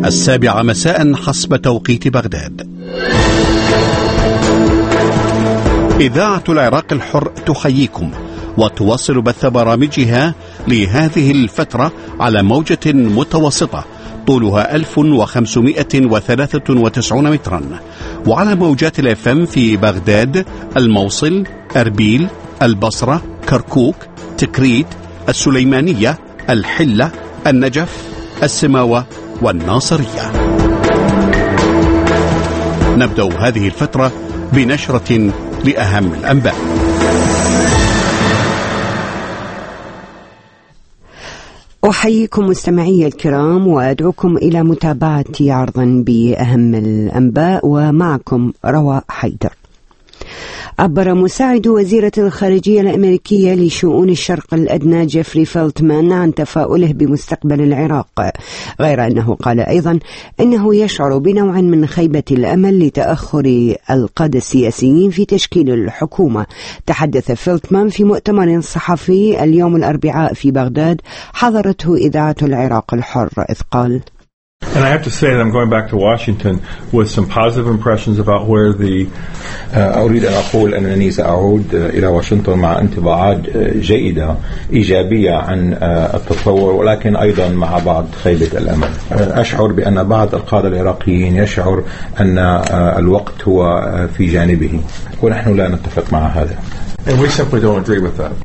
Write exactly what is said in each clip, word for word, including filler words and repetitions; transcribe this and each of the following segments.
السابعة مساء حسب توقيت بغداد. إذاعة العراق الحر تحييكم وتواصل بث برامجها لهذه الفترة على موجة متوسطة طولها ألف وخمسمائة وثلاثة وتسعين مترا، وعلى موجات الاف ام في بغداد، الموصل، أربيل، البصرة، كركوك، تكريت، السليمانية، الحلة، النجف، السماوة والناصرية. نبدأ هذه الفترة بنشرة لأهم الأنباء. أحييكم مستمعي الكرام وأدعوكم إلى متابعة عرضا بأهم الأنباء، ومعكم روى حيدر. عبر مساعد وزيرة الخارجية الأمريكية لشؤون الشرق الأدنى جيفري فيلتمان عن تفاؤله بمستقبل العراق، غير أنه قال أيضا أنه يشعر بنوع من خيبة الأمل لتأخر القادة السياسيين في تشكيل الحكومة. تحدث فيلتمان في مؤتمر صحفي اليوم الأربعاء في بغداد حضرته إذاعة العراق الحر، إذ قال: And I have to say that I'm going back to Washington with some positive impressions about where the أريد أن أقول أنني سأعود إلى واشنطن مع انطباعات جيدة إيجابية عن التطور، ولكن أيضا مع بعض خيبة الأمل. أشعر بأن بعض القادة العراقيين يشعر أن الوقت هو في جانبه، ونحن لا نتفق مع هذا. And we simply don't agree with that.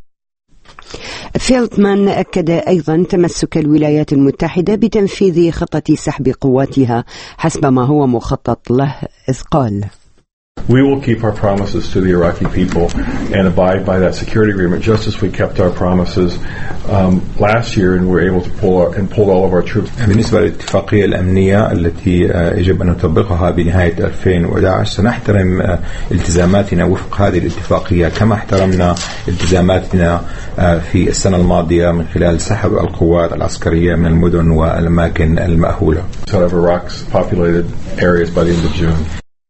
فيلتمان أكد أيضا تمسك الولايات المتحدة بتنفيذ خطة سحب قواتها حسب ما هو مخطط له، إذ قال: We will keep our promises to the Iraqi people and abide by that security agreement, just as we kept our promises um, last year and were able to pull our, and pull all of our troops. بالنسبة للاتفاقية الأمنية التي يجب أن نطبقها بنهاية ألفين وأحد عشر، سنحترم التزاماتنا وفق هذه الاتفاقية كما احترمنا التزاماتنا في السنة الماضية من خلال سحب القوات العسكرية من المدن والأماكن المأهولة. Out of Iraq's populated areas by the end of June.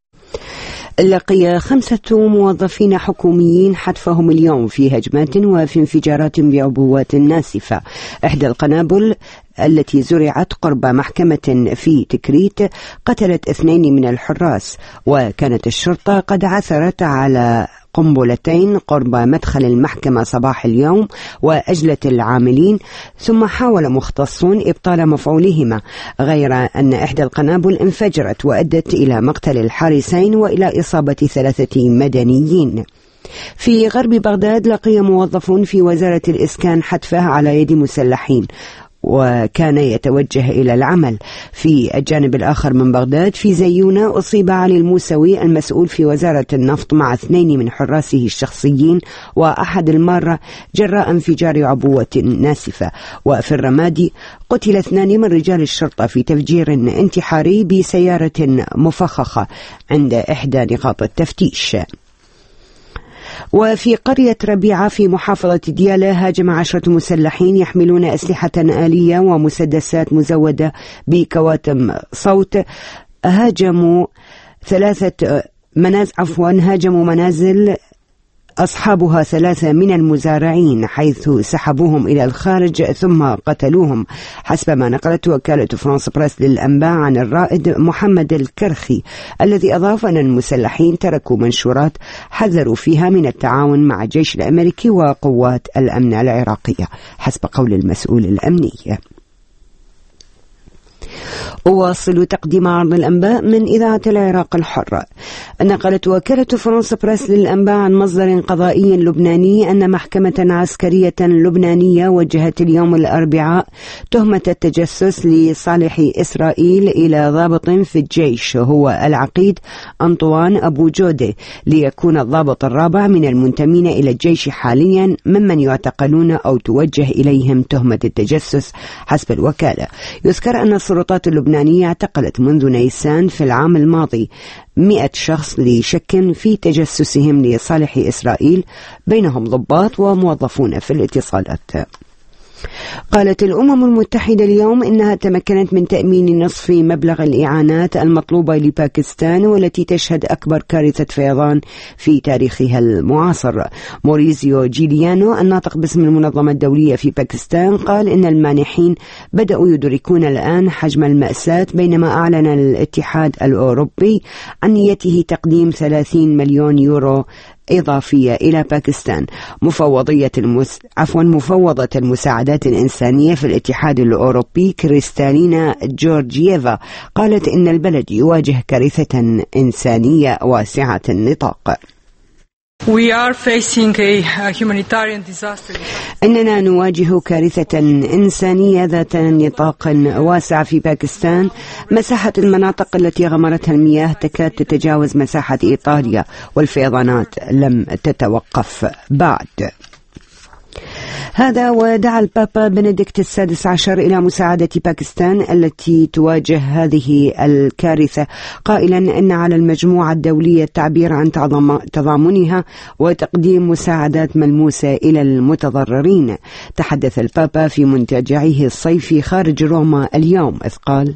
لقي خمسة موظفين حكوميين حتفهم اليوم في هجمات وفي انفجارات بعبوات ناسفة. إحدى القنابل التي زرعت قرب محكمة في تكريت قتلت اثنين من الحراس، وكانت الشرطة قد عثرت على قنبلتين قرب مدخل المحكمة صباح اليوم وأجلت العاملين، ثم حاول مختصون إبطال مفعولهما، غير أن إحدى القنابل انفجرت وأدت إلى مقتل الحارسين وإلى إصابة ثلاثة مدنيين. في غرب بغداد لقي موظفون في وزارة الإسكان حتفه على يد مسلحين وكان يتوجه إلى العمل. في الجانب الآخر من بغداد في زيونة أصيب علي الموسوي المسؤول في وزارة النفط مع اثنين من حراسه الشخصيين وأحد المارة جراء انفجار عبوة ناسفة. وفي الرمادي قتل اثنان من رجال الشرطة في تفجير انتحاري بسيارة مفخخة عند إحدى نقاط التفتيش. وفي قرية ربيعة في محافظة ديالى هاجم عشرة مسلحين يحملون أسلحة آلية ومسدسات مزودة بكواتم صوت هاجموا ثلاثة منازل عفوا هاجموا منازل أصحابها ثلاثة من المزارعين، حيث سحبوهم إلى الخارج ثم قتلوهم، حسب ما نقلت وكالة فرانس بريس للأنباء عن الرائد محمد الكرخي، الذي أضاف أن المسلحين تركوا منشورات حذروا فيها من التعاون مع الجيش الأمريكي وقوات الأمن العراقية، حسب قول المسؤول الأمني. أواصل تقديم عرض الأنباء من إذاعة العراق الحر. نقلت وكالة فرانس بريس للأنباء عن مصدر قضائي لبناني أن محكمة عسكرية لبنانية وجهت اليوم الأربعاء تهمة التجسس لصالح إسرائيل إلى ضابط في الجيش هو العقيد أنطوان أبو جودة، ليكون الضابط الرابع من المنتمين إلى الجيش حاليا ممن يعتقلون أو توجه إليهم تهمة التجسس حسب الوكالة. يذكر أن السلطات اللبنانية اعتقلت منذ نيسان في العام الماضي مئة شخص لشك في تجسسهم لصالح إسرائيل، بينهم ضباط وموظفون في الاتصالات. قالت الأمم المتحدة اليوم إنها تمكنت من تأمين نصف مبلغ الإعانات المطلوبة لباكستان، والتي تشهد أكبر كارثة فيضان في تاريخها المعاصر. موريزيو جيليانو الناطق باسم المنظمة الدولية في باكستان قال إن المانحين بدأوا يدركون الآن حجم المأساة، بينما أعلن الاتحاد الأوروبي عن نيته تقديم ثلاثين مليون يورو إضافية إلى باكستان. مفوضية المس... عفوا مفوضة المساعدات الإنسانية في الاتحاد الأوروبي كريستالينا جورجييفا قالت إن البلد يواجه كارثة إنسانية واسعة النطاق. We are facing a humanitarian disaster. إننا نواجه كارثة إنسانية ذات نطاق واسع في باكستان. مساحة المناطق التي غمرتها المياه تكاد تتجاوز مساحة إيطاليا، والفيضانات لم تتوقف بعد. هذا ودعا البابا بنديكت السادس عشر إلى مساعدة باكستان التي تواجه هذه الكارثة، قائلا إن على المجموعة الدولية التعبير عن تضامنها وتقديم مساعدات ملموسة إلى المتضررين. تحدث البابا في منتجعه الصيفي خارج روما اليوم إذ قال: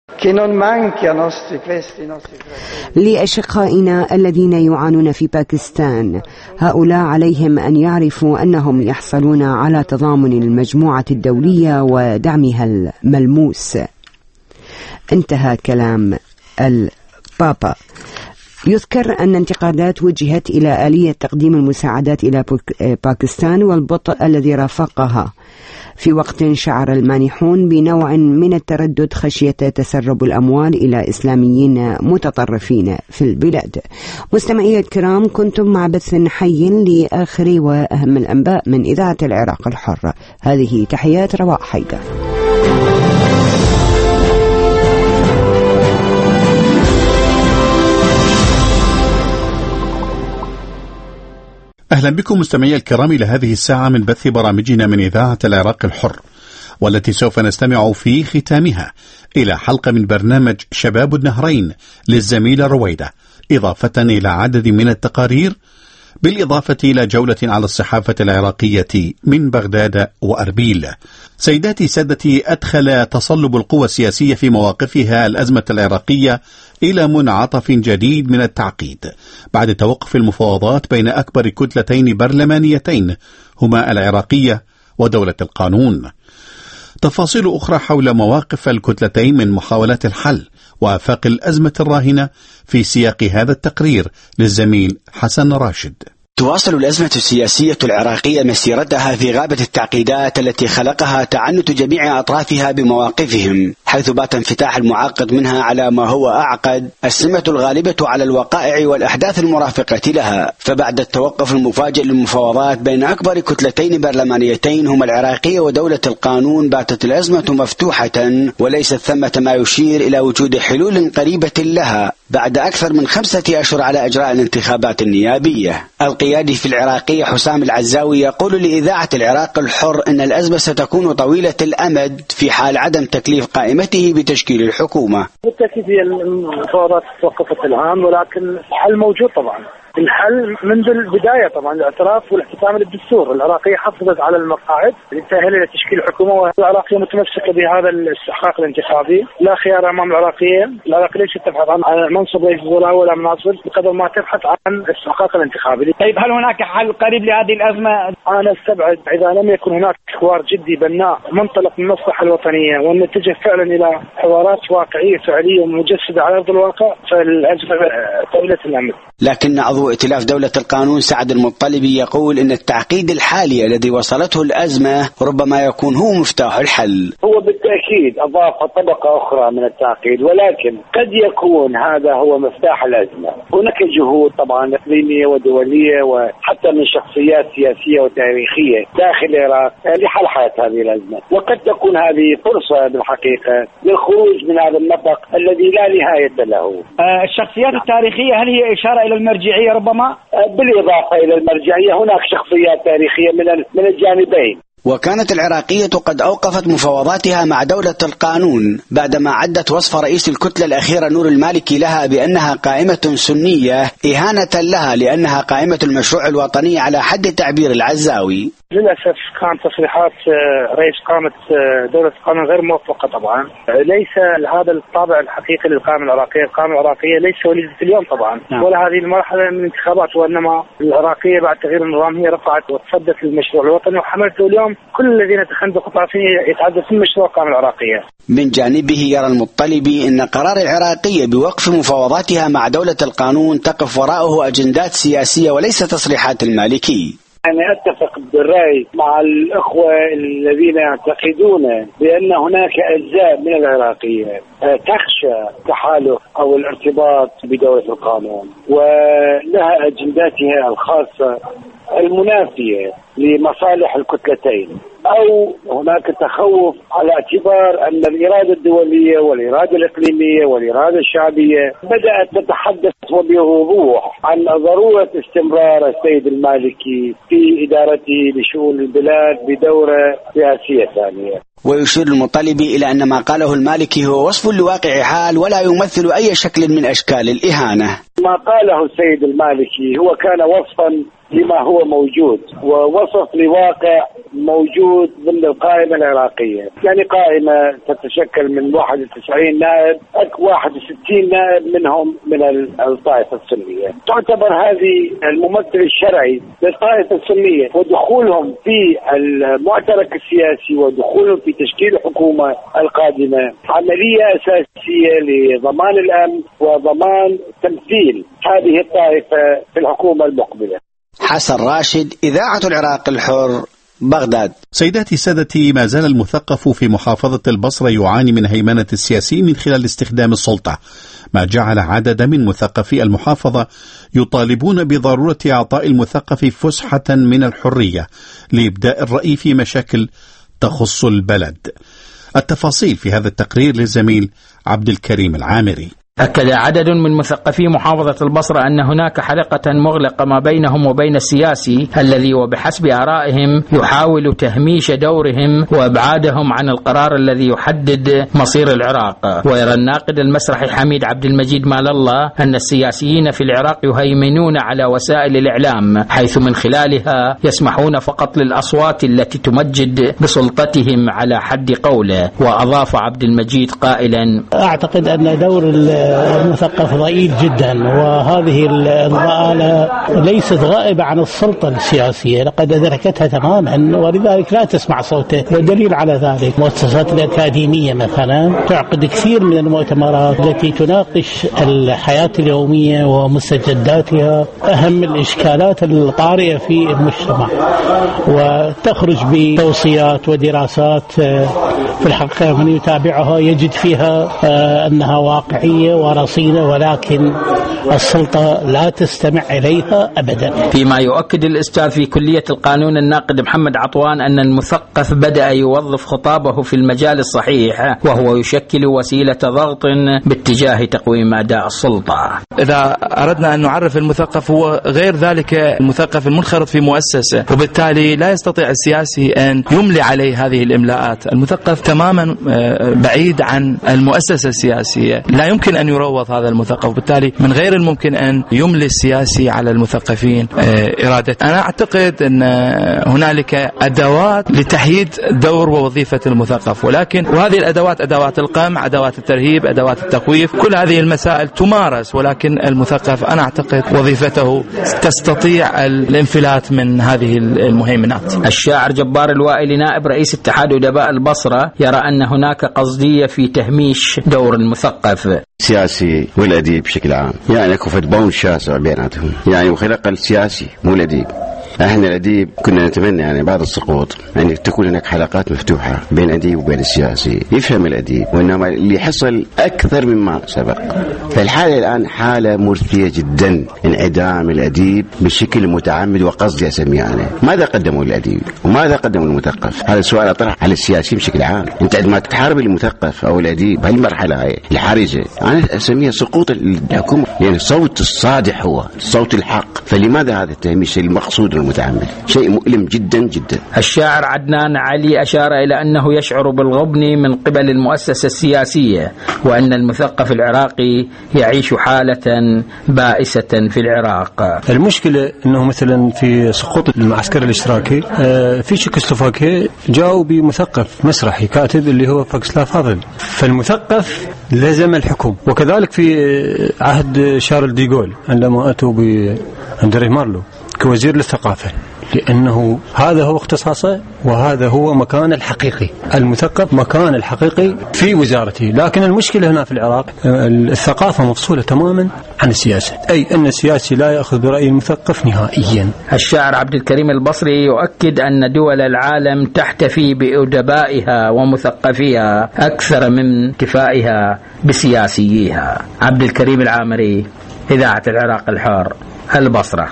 لأشقائنا الذين يعانون في باكستان، هؤلاء عليهم أن يعرفوا أنهم يحصلون على تضامن المجموعة الدولية ودعمها الملموس. انتهى كلام البابا. يذكر أن انتقادات وجهت إلى آلية تقديم المساعدات إلى باكستان والبطء الذي رافقها، في وقت شعر المانحون بنوع من التردد خشية تسرب الأموال إلى إسلاميين متطرفين في البلاد. مستمعي الكرام، كنتم مع بث حي لآخر وأهم الأنباء من إذاعة العراق الحرة. هذه تحيات رواء حيدر. أهلا بكم مستمعي الكرام إلى هذه الساعة من بث برامجنا من إذاعة العراق الحر، والتي سوف نستمع في ختامها إلى حلقة من برنامج شباب النهرين للزميلة رويدة، إضافة إلى عدد من التقارير، بالإضافة إلى جولة على الصحافة العراقية من بغداد وأربيل. سيداتي سادتي، أدخل تصلب القوى السياسية في مواقفها الأزمة العراقية إلى منعطف جديد من التعقيد بعد توقف المفاوضات بين أكبر كتلتين برلمانيتين هما العراقية ودولة القانون. تفاصيل أخرى حول مواقف الكتلتين من محاولات الحل وآفاق الأزمة الراهنة في سياق هذا التقرير للزميل حسن راشد. تواصل الأزمة السياسية العراقية مسيرتها في غابة التعقيدات التي خلقها تعنت جميع أطرافها بمواقفهم، حيث بات انفتاح المعقد منها على ما هو أعقد السمة الغالبة على الوقائع والأحداث المرافقة لها. فبعد التوقف المفاجئ للمفاوضات بين أكبر كتلتين برلمانيتين هما العراقية ودولة القانون، باتت الأزمة مفتوحة وليست ثمة ما يشير إلى وجود حلول قريبة لها بعد أكثر من خمسة أشهر على إجراء الانتخابات النيابية. القيادي في العراقية حسام العزاوي يقول لإذاعة العراق الحر أن الأزمة ستكون طويلة الأمد في حال عدم تكليف قائمته بتشكيل الحكومة. بالتأكيد هي المفاوضات توقفت الآن، ولكن الحل موجود طبعا. الحل منذ البداية طبعا الاعتراف والاحتكام للدستور. العراقية حافظت على المقاعد لتأهل إلى تشكيل حكومة، والعراقية متمسكة بهذا الاستحقاق الانتخابي. لا خيار أمام العراقية. العراقية ليست تبحث عن منصب رئيس الوزراء ولا مناصب بقدر ما تبحث عن الاستحقاق الانتخابي. طيب، هل هناك حل قريب لهذه الأزمة؟ أنا استبعد إذا لم يكن هناك حوار جدي بناء منطلق من المصلحة الوطنية وأن نتجه فعلا إلى حوارات واقعية فعلية ومجسدة على أرض الواقع، فالأزمة طويلة الأمد. لكن عضو ائتلاف دولة القانون سعد المطلبي يقول إن التعقيد الحالي الذي وصلته الأزمة ربما يكون هو مفتاح الحل. هو بالتأكيد أضاف طبقة أخرى من التعقيد، ولكن قد يكون هذا هو مفتاح الأزمة. هناك جهود طبعا إقليمية ودولية وحتى من شخصيات سياسية وتاريخية داخل العراق لحل هذه الأزمة، وقد تكون هذه فرصة بالحقيقة للخروج من هذا النفق الذي لا نهاية له. آه الشخصيات التاريخية هل هي إشارة إلى المرجعية ربما؟ بالإضافة إلى المرجعية هناك شخصيات تاريخية من من الجانبين. وكانت العراقية قد أوقفت مفاوضاتها مع دولة القانون بعدما عدت وصف رئيس الكتلة الأخيرة نور المالكي لها بأنها قائمة سنية إهانة لها لأنها قائمة المشروع الوطني على حد تعبير العزاوي. للأسف كانت تصريحات رئيس قامة دولة القانون غير موفقة طبعا. ليس هذا الطابع الحقيقي للقائمة العراقية. القائمة العراقية ليس وليدة اليوم طبعا ولا هذه المرحلة من الانتخابات، وإنما العراقية بعد تغيير النظام هي رفعت وتصدت للمشروع الوطني وحملته اليوم كل الذين تخندقوا طرفين يتحدثون مشروع القائمة العراقية. من جانبه يرى المطلبي أن قرار العراقية بوقف مفاوضاتها مع دولة القانون تقف وراءه أجندات سياسية وليس تصريحات المالكي. أنا أتفق بالرأي مع الأخوة الذين يعتقدون بأن هناك أجزاء من العراقية تخشى تحالف أو الارتباط بدولة القانون ولها أجنداتها الخاصة المنافية لمصالح الكتلتين، أو هناك تخوف على اعتبار أن الإرادة الدولية والإرادة الإقليمية والإرادة الشعبية بدأت تتحدث وبوضوح عن ضرورة استمرار السيد المالكي في إدارته لشؤون البلاد بدورة سياسية ثانية. ويشير المطلبي إلى أن ما قاله المالكي هو وصف لواقع حال ولا يمثل أي شكل من أشكال الإهانة. ما قاله السيد المالكي هو كان وصفا لما هو موجود ووصف لواقع موجود ضمن القائمة العراقية، يعني قائمة تتشكل من واحد وتسعين نائب، واحد وستين نائب منهم من الطائفة السنية. تعتبر هذه الممثل الشرعي للطائفة السنية، ودخولهم في المعترك السياسي ودخولهم في تشكيل الحكومة القادمة عملية أساسية لضمان الأمن وضمان تمثيل هذه الطائفة في الحكومة المقبلة. حسن راشد، إذاعة العراق الحر، بغداد. سيداتي سادتي، ما زال المثقف في محافظة البصرة يعاني من هيمنة السياسيين من خلال استخدام السلطة، ما جعل عدد من مثقفي المحافظة يطالبون بضرورة إعطاء المثقف فسحة من الحرية لإبداء الرأي في مشاكل تخص البلد. التفاصيل في هذا التقرير للزميل عبد الكريم العامري. أكد عدد من مثقفي محافظة البصرة أن هناك حلقة مغلقة ما بينهم وبين السياسي الذي وبحسب آرائهم يحاول تهميش دورهم وإبعادهم عن القرار الذي يحدد مصير العراق. ويرى الناقد المسرحي حميد عبد المجيد مال الله أن السياسيين في العراق يهيمنون على وسائل الإعلام، حيث من خلالها يسمحون فقط للأصوات التي تمجد بسلطتهم على حد قوله. وأضاف عبد المجيد قائلا: أعتقد أن دور المثقف ضئيل جدا، وهذه الضآلة ليست غائبة عن السلطة السياسية، لقد أدركتها تماما ولذلك لا تسمع صوته. والدليل على ذلك المؤسسات الأكاديمية مثلا تعقد كثير من المؤتمرات التي تناقش الحياة اليومية ومستجداتها، أهم الإشكالات الطارئة في المجتمع، وتخرج بتوصيات ودراسات في الحقيقة من يتابعها يجد فيها أنها واقعية ورصينة، ولكن السلطة لا تستمع إليها أبدا. فيما يؤكد الأستاذ في كلية القانون الناقد محمد عطوان أن المثقف بدأ يوظف خطابه في المجال الصحيح، وهو يشكل وسيلة ضغط باتجاه تقويم أداء السلطة. إذا أردنا أن نعرف المثقف هو غير ذلك المثقف المنخرط في مؤسسة، وبالتالي لا يستطيع السياسي أن يملي عليه هذه الإملاءات. المثقف تماما بعيد عن المؤسسة السياسية، لا يمكن أن يروض هذا المثقف، بالتالي من غير الممكن أن يملي السياسي على المثقفين إرادة. أنا أعتقد أن هنالك أدوات لتحييد دور ووظيفة المثقف، ولكن وهذه الأدوات أدوات القمع، أدوات الترهيب، أدوات التخويف، كل هذه المسائل تمارس، ولكن المثقف أنا أعتقد وظيفته تستطيع الانفلات من هذه المهيمنات. الشاعر جبار الوائلي نائب رئيس اتحاد أدباء البصرة يرى أن هناك قصدية في تهميش دور المثقف. السياسي والأديب بشكل عام يعني اكو فد بون شاسع بيناتهم، يعني وخلق السياسي مو الأديب. احنا الأديب كنا نتمنى يعني بعد السقوط يعني تكون هناك حلقات مفتوحة بين الأديب وبين السياسي، يفهم الأديب، وإنما اللي حصل أكثر مما سبق. فالحالة الآن حالة مرثية جدا، انعدام الأديب بشكل متعمد وقصدي أسميه أنا. ماذا قدموا الأديب وماذا قدموا المثقف؟ هذا السؤال أطرح على السياسي بشكل عام. أنت عندما تحارب المثقف أو الأديب هالمرحلة هاي الحرجة أنا أسميها سقوط الحكومة، يعني الصوت الصادح هو صوت الحق. فلماذا هذا التهميش المقصود متعمد. شيء مؤلم جدا جدا. الشاعر عدنان علي أشار إلى أنه يشعر بالغبن من قبل المؤسسة السياسية، وأن المثقف العراقي يعيش حالة بائسة في العراق. المشكلة أنه مثلا في سقوط المعسكر الاشتراكي في تشيكوسلوفاكيا جاءوا بمثقف مسرحي كاتب اللي هو فاكسلاف فاضل، فالمثقف لزم الحكم. وكذلك في عهد شارل ديغول عندما أتوا بأندري مارلو كوزير للثقافة، لأنه هذا هو اختصاصه وهذا هو مكان الحقيقي. المثقف مكان الحقيقي في وزارته. لكن المشكلة هنا في العراق الثقافة مفصولة تماما عن السياسة، أي أن السياسي لا يأخذ برأي المثقف نهائيا. الشاعر عبد الكريم البصري يؤكد أن دول العالم تحتفي بأدبائها ومثقفيها أكثر من احتفائها بسياسييها. عبد الكريم العامري، إذاعة العراق الحر، البصرة.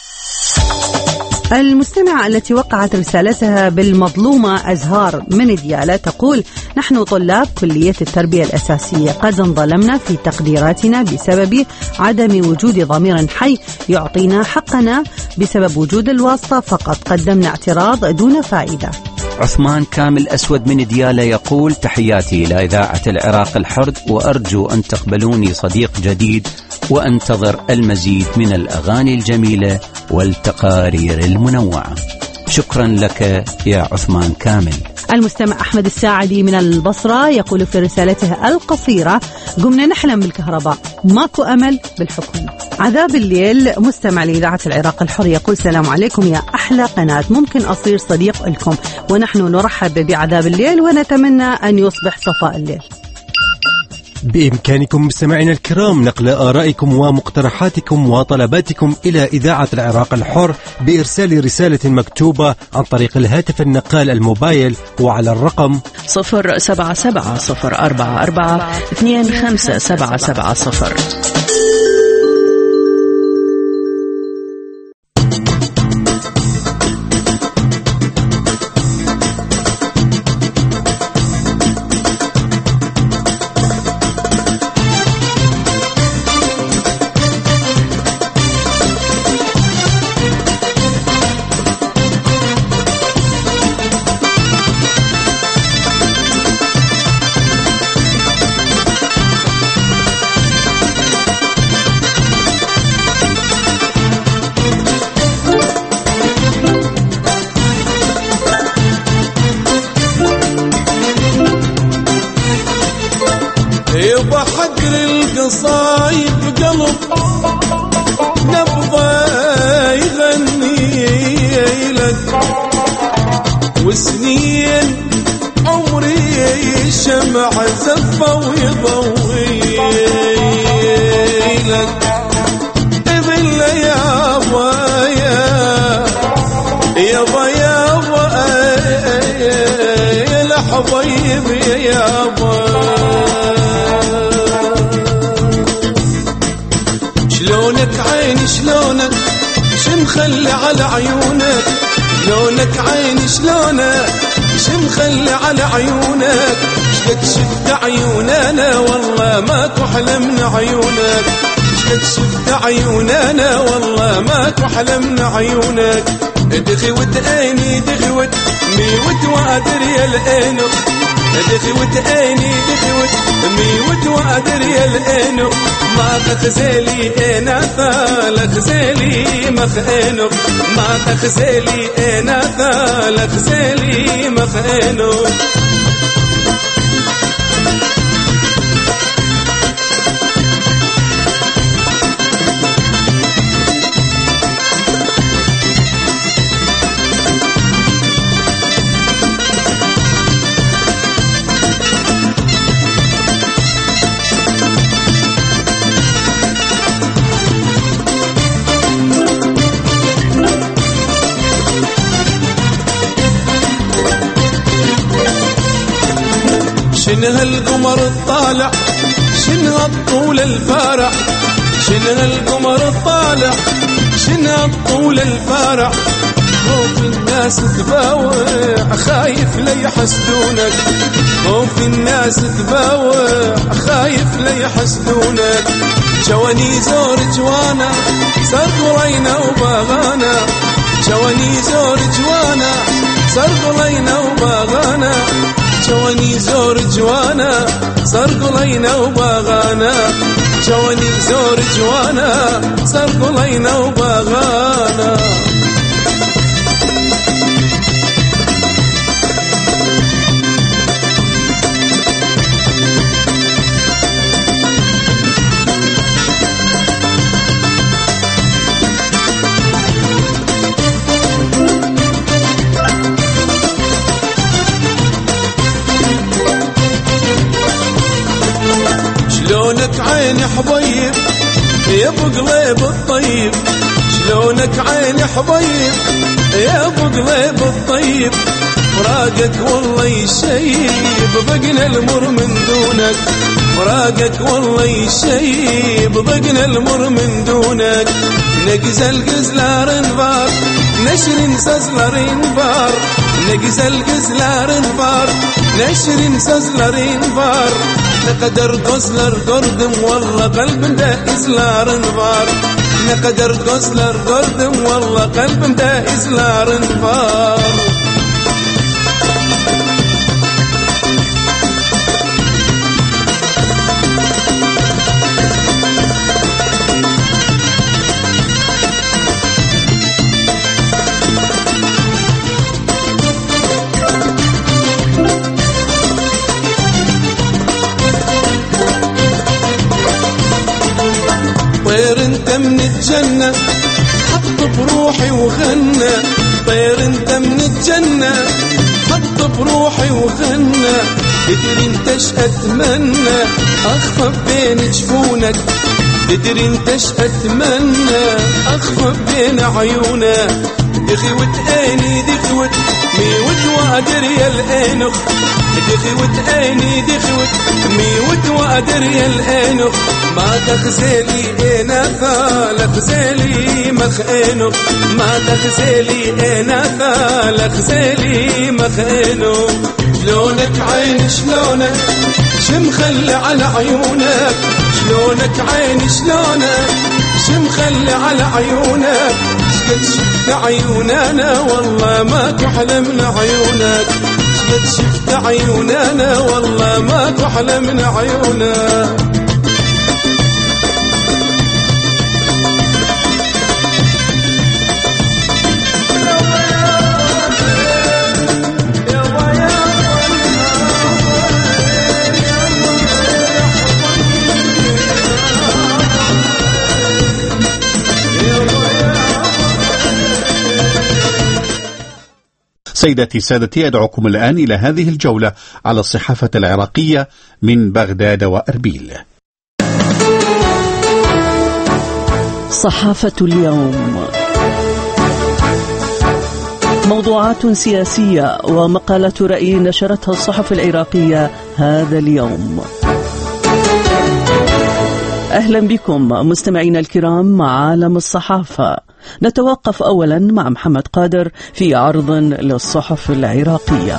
المستمعة التي وقعت رسالتها بالمظلومة أزهار من ديالى تقول: نحن طلاب كلية التربية الأساسية قد انظلمنا في تقديراتنا بسبب عدم وجود ضمير حي يعطينا حقنا بسبب وجود الواسطة فقط. قدمنا اعتراض دون فائدة. عثمان كامل أسود من ديالى يقول: تحياتي إلى إذاعة العراق الحر، وأرجو أن تقبلوني صديق جديد، وأنتظر المزيد من الأغاني الجميلة والتقارير المنوعة. شكرا لك يا عثمان كامل. المستمع أحمد الساعدي من البصرة يقول في رسالته القصيرة: قمنا نحلم بالكهرباء، ماكو أمل بالحكومة. عذاب الليل مستمع لإذاعة العراق الحر يقول: السلام عليكم يا أحلى قناة، ممكن أصير صديق لكم، ونحن نرحب بعذاب الليل ونتمنى أن يصبح صفاء الليل. بإمكانكم مستمعينا الكرام نقل آرائكم ومقترحاتكم وطلباتكم إلى إذاعة العراق الحر بإرسال رسالة مكتوبة عن طريق الهاتف النقال الموبايل وعلى الرقم صفر سبعة سبعة صفر أربعة أربعة اثنين خمسة سبعة سبعة صفر. وسنين عمري شمع زفة ويضوي لك ابن يابا يا يابا يابا يا لحبيب يا يابا شلونك عيني شلونك شمخلي على عيونك شلونك عيني شلونك شمخلي على عيونك شقد شفت عيوننا والله ماكو أحلى من عيونك شقد شفت عيوننا والله ماكو أحلى من عيونك دخوت عيني دخوت ميوت وادر يا العينك دخوت عيني دخوت ميوت وادر يا العينك ما تخزلي انا ثال خزلي مخينك ما تخزلي انا ثال خزلي مخينك شنها القمر الطالع شنها الطول الفارع شنها القمر الطالع شنها الطول الفارع خوف الناس تباوع خايف لا يحسدونك خوف الناس تباوع خايف لا يحسدونك جواني زور جوانا صار قرينا وباغانا شواني زور جوانا سرق لينا وباغانا شواني زور جوانا سرق لينا وباغانا شواني زور جوانا سرق لينا وباغانا شلونك عيني حبيب يا ابو قليب الطيب شلونك عيني حبيب يا ابو قليب الطيب فراقك والله يشيب بقنا المر من دونك فراقك والله يشيب بقنا المر من دونك نقزل قزلار انبار نشر سزلر انبار نقزل قزلار انبار نشر سزلر انبار نقدر قزلر قردم والله قلب دائز لار انبار نقدر قزلر قردم والله قلب دائز لار انبار طير انت من الجنة حط بروحي وغنى طير انت من الجنة حط بروحي وغنى تدري انت ايش اتمنى اخفى بين جفونك تدري انت ايش اتمنى اخفى بين عيونك دخوت عيني دخوت ميوت وادر يا الانخ دخوت عيني دخوت ميوت وادر يا الانخ ما تخزلي اناثا لخزلي مخينو ما تخزلي اناثا لخزلي مخينو شلونك عين شلونك شمخلي على عيونك شلونك عين شلونك شمخلي على عيونك شقد شفت عيوننا والله ما تحلى من عيونك شقد شفت عيوننا والله ما تحلى من عيونك سيداتي سادتي، أدعوكم الآن إلى هذه الجولة على الصحافة العراقية من بغداد وأربيل. صحافة اليوم، موضوعات سياسية ومقالات رأي نشرتها الصحف العراقية هذا اليوم. أهلا بكم مستمعينا الكرام مع عالم الصحافة. نتوقف أولا مع محمد قادر في عرض للصحف العراقية.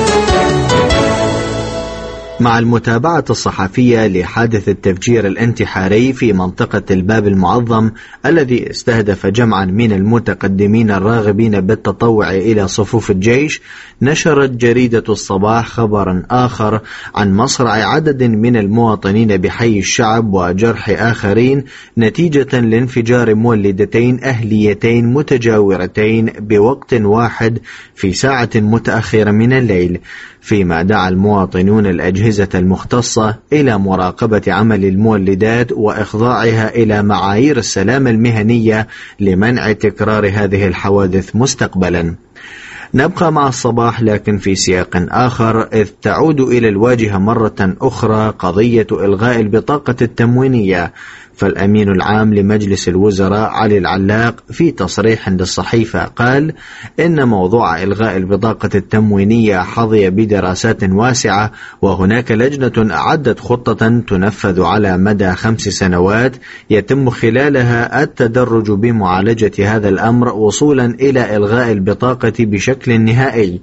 مع المتابعة الصحفية لحادث التفجير الانتحاري في منطقة الباب المعظم الذي استهدف جمعا من المتقدمين الراغبين بالتطوع إلى صفوف الجيش، نشرت جريدة الصباح خبرا آخر عن مصرع عدد من المواطنين بحي الشعب وجرح آخرين نتيجة لانفجار مولدتين أهليتين متجاورتين بوقت واحد في ساعة متأخرة من الليل، فيما دعا المواطنون الأجهزة المختصة إلى مراقبة عمل المولدات وإخضاعها إلى معايير السلامة المهنية لمنع تكرار هذه الحوادث مستقبلا. نبقى مع الصباح لكن في سياق آخر، إذ تعود إلى الواجهة مرة أخرى قضية إلغاء البطاقة التموينية. فالأمين العام لمجلس الوزراء علي العلاق في تصريح للصحيفة قال إن موضوع إلغاء البطاقة التموينية حظي بدراسات واسعة، وهناك لجنة أعدت خطة تنفذ على مدى خمس سنوات يتم خلالها التدرج بمعالجة هذا الأمر وصولا إلى إلغاء البطاقة بشكل نهائي.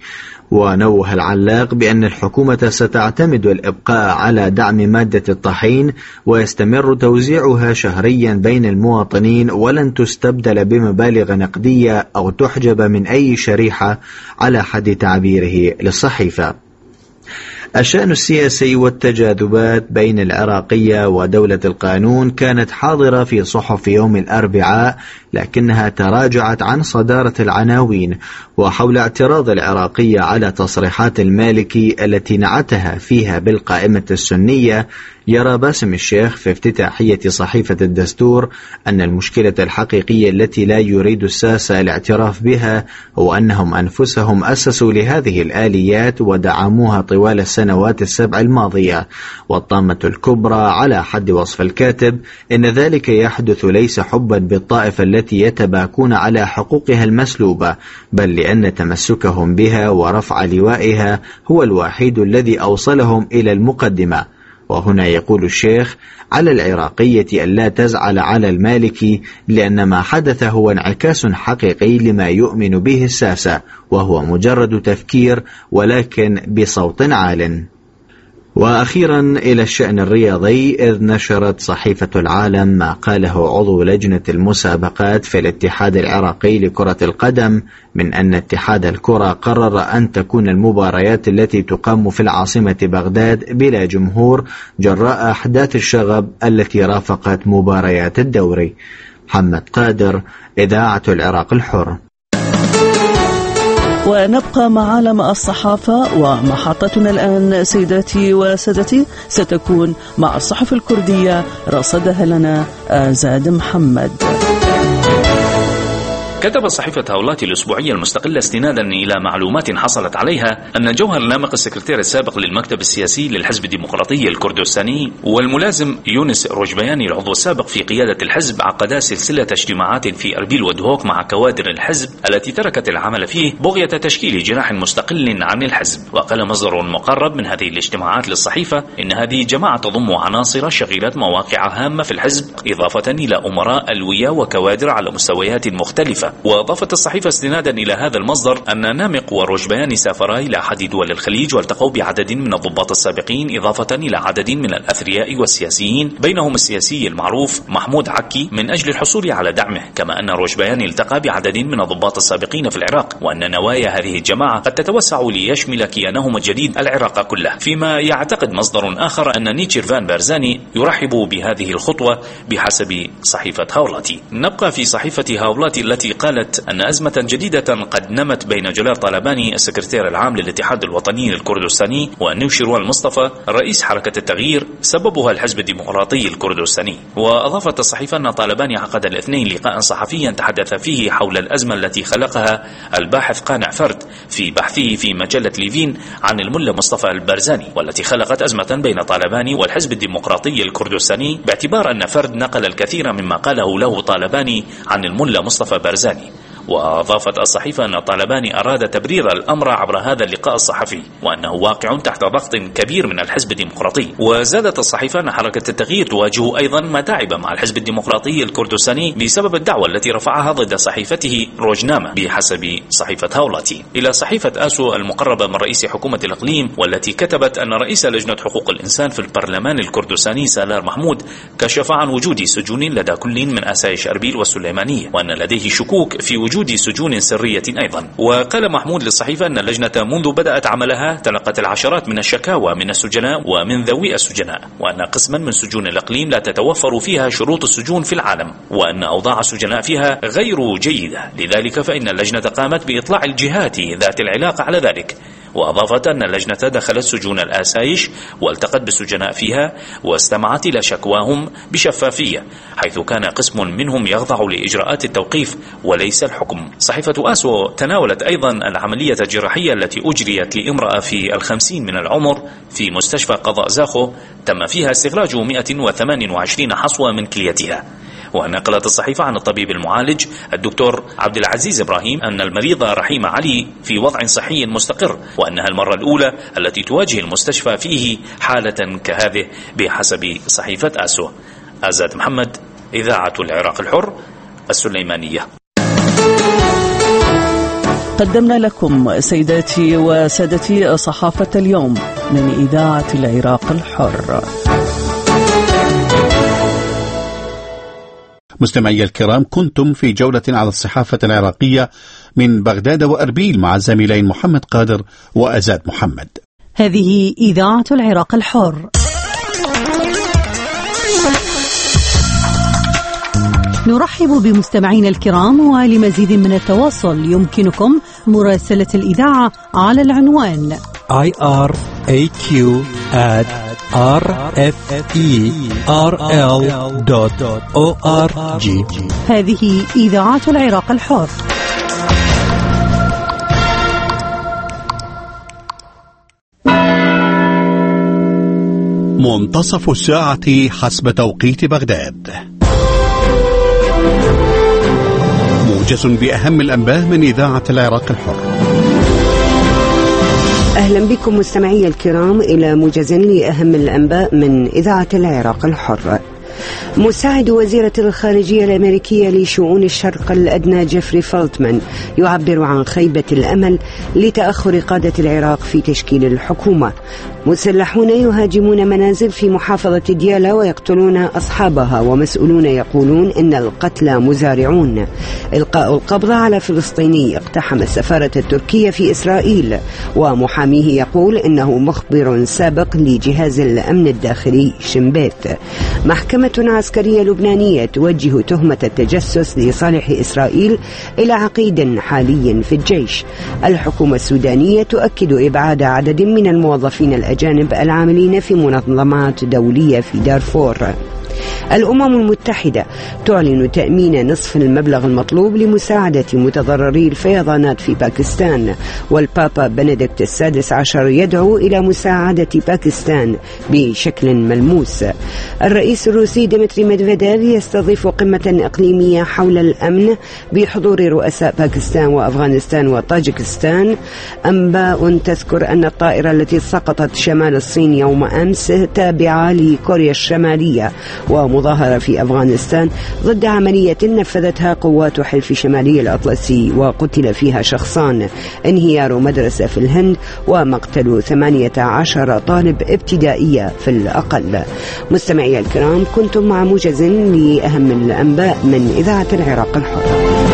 ونوه العلاق بأن الحكومة ستعتمد الإبقاء على دعم مادة الطحين ويستمر توزيعها شهريا بين المواطنين ولن تستبدل بمبالغ نقدية أو تحجب من أي شريحة على حد تعبيره للصحيفة. الشأن السياسي والتجاذبات بين العراقية ودولة القانون كانت حاضرة في صحف يوم الأربعاء، لكنها تراجعت عن صدارة العناوين. وحول اعتراض العراقية على تصريحات المالكي التي نعتها فيها بالقائمة السنية، يرى باسم الشيخ في افتتاحية صحيفة الدستور أن المشكلة الحقيقية التي لا يريد الساسة الاعتراف بها هو أنهم أنفسهم أسسوا لهذه الآليات ودعموها طوال السنوات السبع الماضية. والطامة الكبرى على حد وصف الكاتب إن ذلك يحدث ليس حبا بالطائفة التي يتباكون على حقوقها المسلوبة، بل لأن تمسكهم بها ورفع لوائها هو الوحيد الذي أوصلهم إلى المقدمة. وهنا يقول الشيخ: على العراقية ألا تزعل على المالكي، لأن ما حدث هو انعكاس حقيقي لما يؤمن به الساسة، وهو مجرد تفكير ولكن بصوت عال. وأخيرا إلى الشأن الرياضي، إذ نشرت صحيفة العالم ما قاله عضو لجنة المسابقات في الاتحاد العراقي لكرة القدم من أن اتحاد الكرة قرر أن تكون المباريات التي تقام في العاصمة بغداد بلا جمهور جراء أحداث الشغب التي رافقت مباريات الدوري. محمد قادر، إذاعة العراق الحر. ونبقى مع عالم الصحافة، ومحطتنا الآن سيداتي وسادتي ستكون مع الصحف الكردية، رصدها لنا زاد محمد. كتبت صحيفة هولاتي الأسبوعية المستقلة استنادا إلى معلومات حصلت عليها أن جوهر لامق السكرتير السابق للمكتب السياسي للحزب الديمقراطي الكردستاني والملازم يونس روجبياني العضو السابق في قيادة الحزب عقدا سلسلة اجتماعات في أربيل ودهوك مع كوادر الحزب التي تركت العمل فيه بغية تشكيل جناح مستقل عن الحزب. وقال مصدر مقرب من هذه الاجتماعات للصحيفة إن هذه الجماعة تضم عناصر شغيلة مواقع هامة في الحزب، إضافة إلى أمراء ألوية وكوادر على مستويات مختلفة. وأضافت الصحيفة استنادا إلى هذا المصدر أن نامق وروجبياني سافرا إلى أحد دول الخليج والتقوا بعدد من الضباط السابقين، إضافة إلى عدد من الأثرياء والسياسيين بينهم السياسي المعروف محمود عكي من أجل الحصول على دعمه. كما أن روجبياني التقى بعدد من الضباط السابقين في العراق، وأن نوايا هذه الجماعة قد تتوسع ليشمل كيانهم الجديد العراق كله. فيما يعتقد مصدر آخر أن نيتشيرفان بارزاني يرحب بهذه الخطوة بحسب صحيفة هولاتي. نبقى في صحيفة هولاتي التي قالت أن أزمة جديدة قد نمت بين جلال طالباني السكرتير العام للاتحاد الوطني الكردستاني ونوشيروان المصطفى رئيس حركة التغيير سببها الحزب الديمقراطي الكردستاني. وأضافت الصحيفة أن طالباني عقد الاثنين لقاء صحفيا تحدث فيه حول الأزمة التي خلقها الباحث قانع فرد في بحثه في مجلة ليفين عن الملا مصطفى البارزاني، والتي خلقت أزمة بين طالباني والحزب الديمقراطي الكردستاني باعتبار أن فرد نقل الكثير مما قاله له طالباني عن الملا مصطفى بارزاني. وأضافت الصحيفة أن طالباني أراد تبرير الأمر عبر هذا اللقاء الصحفي، وأنه واقع تحت ضغط كبير من الحزب الديمقراطي. وزادت الصحيفة أن حركة التغيير تواجه أيضا متاعب مع الحزب الديمقراطي الكردستاني بسبب الدعوة التي رفعها ضد صحيفته روجنامة بحسب صحيفة هولاتي. إلى صحيفة آسو المقربة من رئيس حكومة الإقليم، والتي كتبت أن رئيس لجنة حقوق الإنسان في البرلمان الكردستاني سالار محمود كشف عن وجود سجون لدى كل من آسايش أربيل والسليمانية، وأن لديه شكوك في وجود سجون سرية أيضا. وقال محمود للصحيفة أن اللجنة منذ بدأت عملها تلقت العشرات من الشكاوى من السجناء ومن ذوي السجناء، وأن قسما من سجون الإقليم لا تتوفر فيها شروط السجون في العالم، وأن أوضاع السجناء فيها غير جيدة، لذلك فإن اللجنة قامت بإطلاع الجهات ذات العلاقة على ذلك. وأضافت أن اللجنة دخلت سجون الآسايش والتقت بالسجناء فيها واستمعت إلى شكواهم بشفافية، حيث كان قسم منهم يخضع لإجراءات التوقيف وليس الحكم. صحيفة آسو تناولت أيضا العملية الجراحية التي أجريت لامرأة في الخمسين من العمر في مستشفى قضاء زاخو تم فيها استخراج مئة وثمانية وعشرين حصوة من كليتها. ونقلت الصحيفة عن الطبيب المعالج الدكتور عبد العزيز إبراهيم أن المريضة رحيمة علي في وضع صحي مستقر، وأنها المرة الأولى التي تواجه المستشفى فيه حالة كهذه بحسب صحيفة آسو. أزاد محمد، إذاعة العراق الحر، السليمانية. قدمنا لكم سيداتي وسادتي صحافة اليوم من إذاعة العراق الحر. مستمعي الكرام، كنتم في جولة على الصحافة العراقية من بغداد وأربيل مع الزميلين محمد قادر وأزاد محمد. هذه إذاعة العراق الحر. نرحب بمستمعينا الكرام، ولمزيد من التواصل يمكنكم مراسلة الإذاعة على العنوان آي آر إيه كيو آت آر إف إي آر إل دوت أو آر جي. هذه إذاعة العراق الحر. منتصف الساعة حسب توقيت بغداد. موجز بأهم الأنباء من إذاعة العراق الحر. أهلا بكم مستمعي الكرام إلى موجز لأهم الأنباء من إذاعة العراق الحر. مساعد وزيرة الخارجية الأمريكية لشؤون الشرق الأدنى جيفري فولتمان يعبر عن خيبة الأمل لتأخر قادة العراق في تشكيل الحكومة. مسلحون يهاجمون منازل في محافظة ديالى ويقتلون أصحابها، ومسؤولون يقولون إن القتلى مزارعون. إلقاء القبض على فلسطيني اقتحم السفارة التركية في إسرائيل، ومحاميه يقول إنه مخبر سابق لجهاز الأمن الداخلي شنبيت. محكمة عسكرية لبنانية توجه تهمة التجسس لصالح إسرائيل إلى عقيد حالي في الجيش. الحكومة السودانية تؤكد إبعاد عدد من الموظفين الأجانب العاملين في منظمات دولية في دارفور. الأمم المتحدة تعلن تأمين نصف المبلغ المطلوب لمساعدة متضرري الفيضانات في باكستان. والبابا بنديكت السادس عشر يدعو إلى مساعدة باكستان بشكل ملموس. الرئيس الروسي ديمتري ميدفيديف يستضيف قمة إقليمية حول الأمن بحضور رؤساء باكستان وأفغانستان وطاجكستان. أنباء تذكر أن الطائرة التي سقطت شمال الصين يوم أمس تابعة لكوريا الشمالية. ومظاهرة في أفغانستان ضد عملية نفذتها قوات حلف شمالي الأطلسي وقتل فيها شخصان. انهيار مدرسة في الهند ومقتل ثمانية عشر طالب ابتدائية في الأقل. مستمعي الكرام، كنتم مع موجز لأهم الأنباء من إذاعة العراق الحر.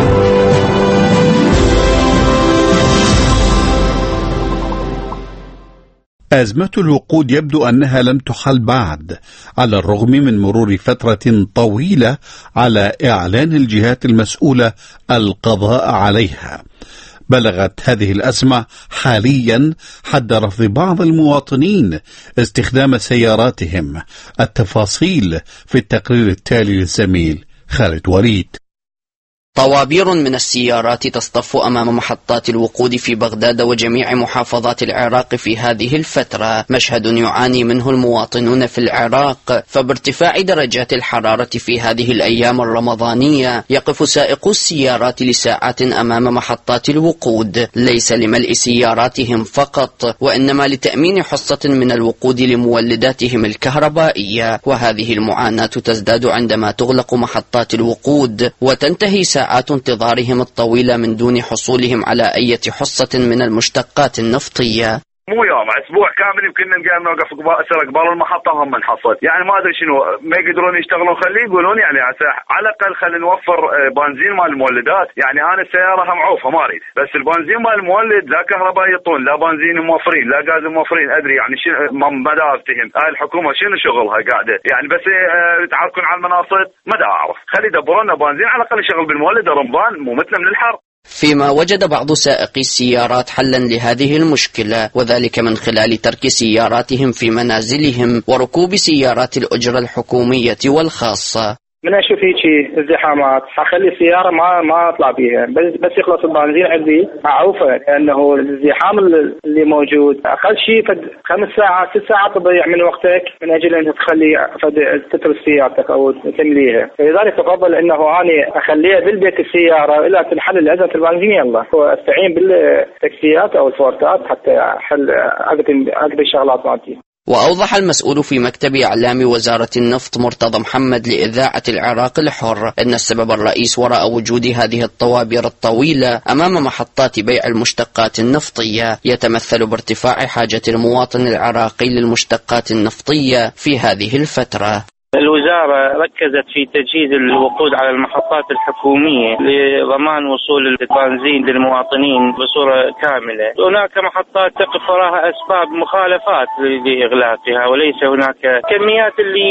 أزمة الوقود يبدو أنها لم تحل بعد، على الرغم من مرور فترة طويلة على إعلان الجهات المسؤولة القضاء عليها. بلغت هذه الأزمة حاليا حد رفض بعض المواطنين استخدام سياراتهم. التفاصيل في التقرير التالي للزميل خالد وليد. طوابير من السيارات تصطف أمام محطات الوقود في بغداد وجميع محافظات العراق في هذه الفترة، مشهد يعاني منه المواطنون في العراق. فبارتفاع درجات الحرارة في هذه الأيام الرمضانية يقف سائقو السيارات لساعات أمام محطات الوقود، ليس لملء سياراتهم فقط، وإنما لتأمين حصة من الوقود لمولداتهم الكهربائية. وهذه المعاناة تزداد عندما تغلق محطات الوقود وتنتهي ساعات ساعات انتظارهم الطويلة من دون حصولهم على أي حصة من المشتقات النفطية. مو يوم، اسبوع كامل يمكن نلقى نوقف قبال المحطه وهم نحصل، يعني ما ادري شنو ما يقدرون يشتغلون. خليه يقولون يعني على الاقل خلينا نوفر بنزين مال المولدات. يعني انا السياره هم معوفه ما اريد، بس البنزين مال المولد لا كهرباء يطون، لا بنزين موفرين، لا غاز موفرين. ادري يعني شنو ما دا افتهم هاي الحكومه شنو شغلها قاعده، يعني بس يتعاركون على المناصب ما دا اعرف. خلي يدبرون لنا بنزين على الاقل يشغل بالمولد رمضان مو مثل من الحر. فيما وجد بعض سائقي السيارات حلا لهذه المشكلة، وذلك من خلال ترك سياراتهم في منازلهم وركوب سيارات الأجرة الحكومية والخاصة. من اشوف هيجي ازدحامات اخلي السياره ما ما اطلع بيها، بس بس يخلص البنزين عندي اعوفه، لانه الازدحام اللي موجود اقل شيء خمس ساعات ست ساعات تضيع من وقتك من اجل ان تخلي تترك سيارتك او تمليها. فلذلك افضل انه اني اخليها بالبيت السياره الى تنحل ازمه البنزين، يلا واستعين بالتاكسيات او الفورتات حتى احل اقضي اقضي الشغلات مالتي. وأوضح المسؤول في مكتب إعلام وزارة النفط مرتضى محمد لإذاعة العراق الحر أن السبب الرئيس وراء وجود هذه الطوابير الطويلة أمام محطات بيع المشتقات النفطية يتمثل بارتفاع حاجة المواطن العراقي للمشتقات النفطية في هذه الفترة. الوزارة ركزت في تجهيز الوقود على المحطات الحكومية لضمان وصول البنزين للمواطنين بصورة كاملة. هناك محطات تقف وراها أسباب مخالفات لإغلاقها، وليس هناك كميات اللي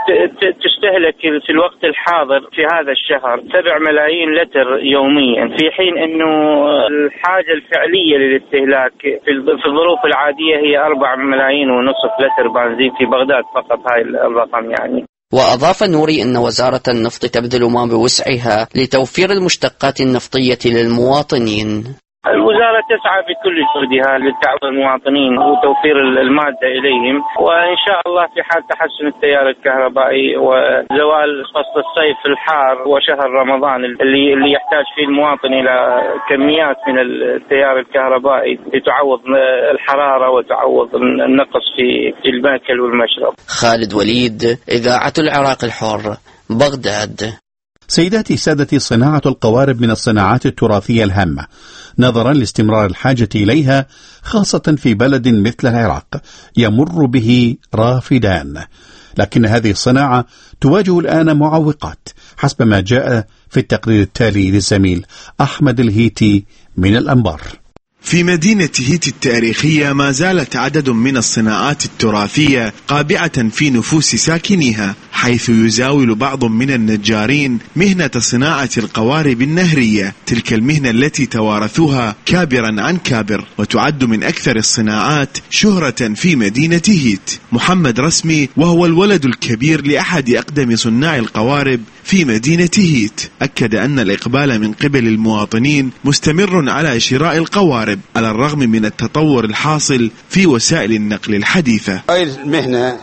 تستهلك في الوقت الحاضر في هذا الشهر سبع ملايين لتر يوميا، في حين أنه الحاجة الفعلية للاستهلاك في الظروف العادية هي أربع ملايين ونصف لتر بنزين في بغداد فقط. هاي الرقم يعني. وأضاف نوري أن وزارة النفط تبذل ما بوسعها لتوفير المشتقات النفطية للمواطنين. الوزارة تسعى بكل جهدها لتعويض المواطنين وتوفير المادة إليهم، وإن شاء الله في حال تحسن التيار الكهربائي وزوال فصل الصيف الحار وشهر رمضان اللي اللي يحتاج فيه المواطن إلى كميات من التيار الكهربائي لتعوض الحرارة وتعوض النقص في المأكل والمشرب. خالد وليد، إذاعة العراق الحر، بغداد. سيداتي سادتي، صناعة القوارب من الصناعات التراثية الهامة نظرا لاستمرار الحاجة إليها، خاصة في بلد مثل العراق يمر به رافدان، لكن هذه الصناعة تواجه الآن معوقات حسب ما جاء في التقرير التالي للزميل أحمد الهيتي من الأنبار. في مدينة هيت التاريخية ما زالت عدد من الصناعات التراثية قابعة في نفوس ساكنيها، حيث يزاول بعض من النجارين مهنة صناعة القوارب النهرية، تلك المهنة التي توارثوها كابرا عن كابر، وتعد من أكثر الصناعات شهرة في مدينة هيت. محمد رسمي، وهو الولد الكبير لأحد أقدم صناع القوارب في مدينة هيت، أكد أن الإقبال من قبل المواطنين مستمر على شراء القوارب على الرغم من التطور الحاصل في وسائل النقل الحديثة. هاي المهنة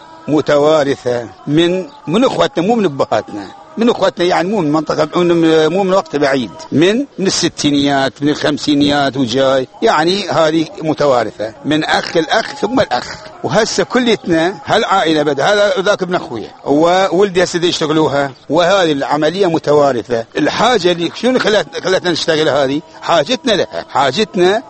متوارثة من من اخواتنا، مو من ابهاتنا، من اخواتنا، يعني مو من منطقة، مو من وقت بعيد، من من الستينيات من الخمسينيات وجاي، يعني هذه متوارثة من أخ الأخ ثم الأخ. وهسه كليتنا هالعائلة بد هذا ذاك ابن أخويا وولدي هسه يشتغلوها، وهذه العملية متوارثة. الحاجة اللي شنو خلت خلتنا نشتغل هذه، حاجتنا لها، حاجتنا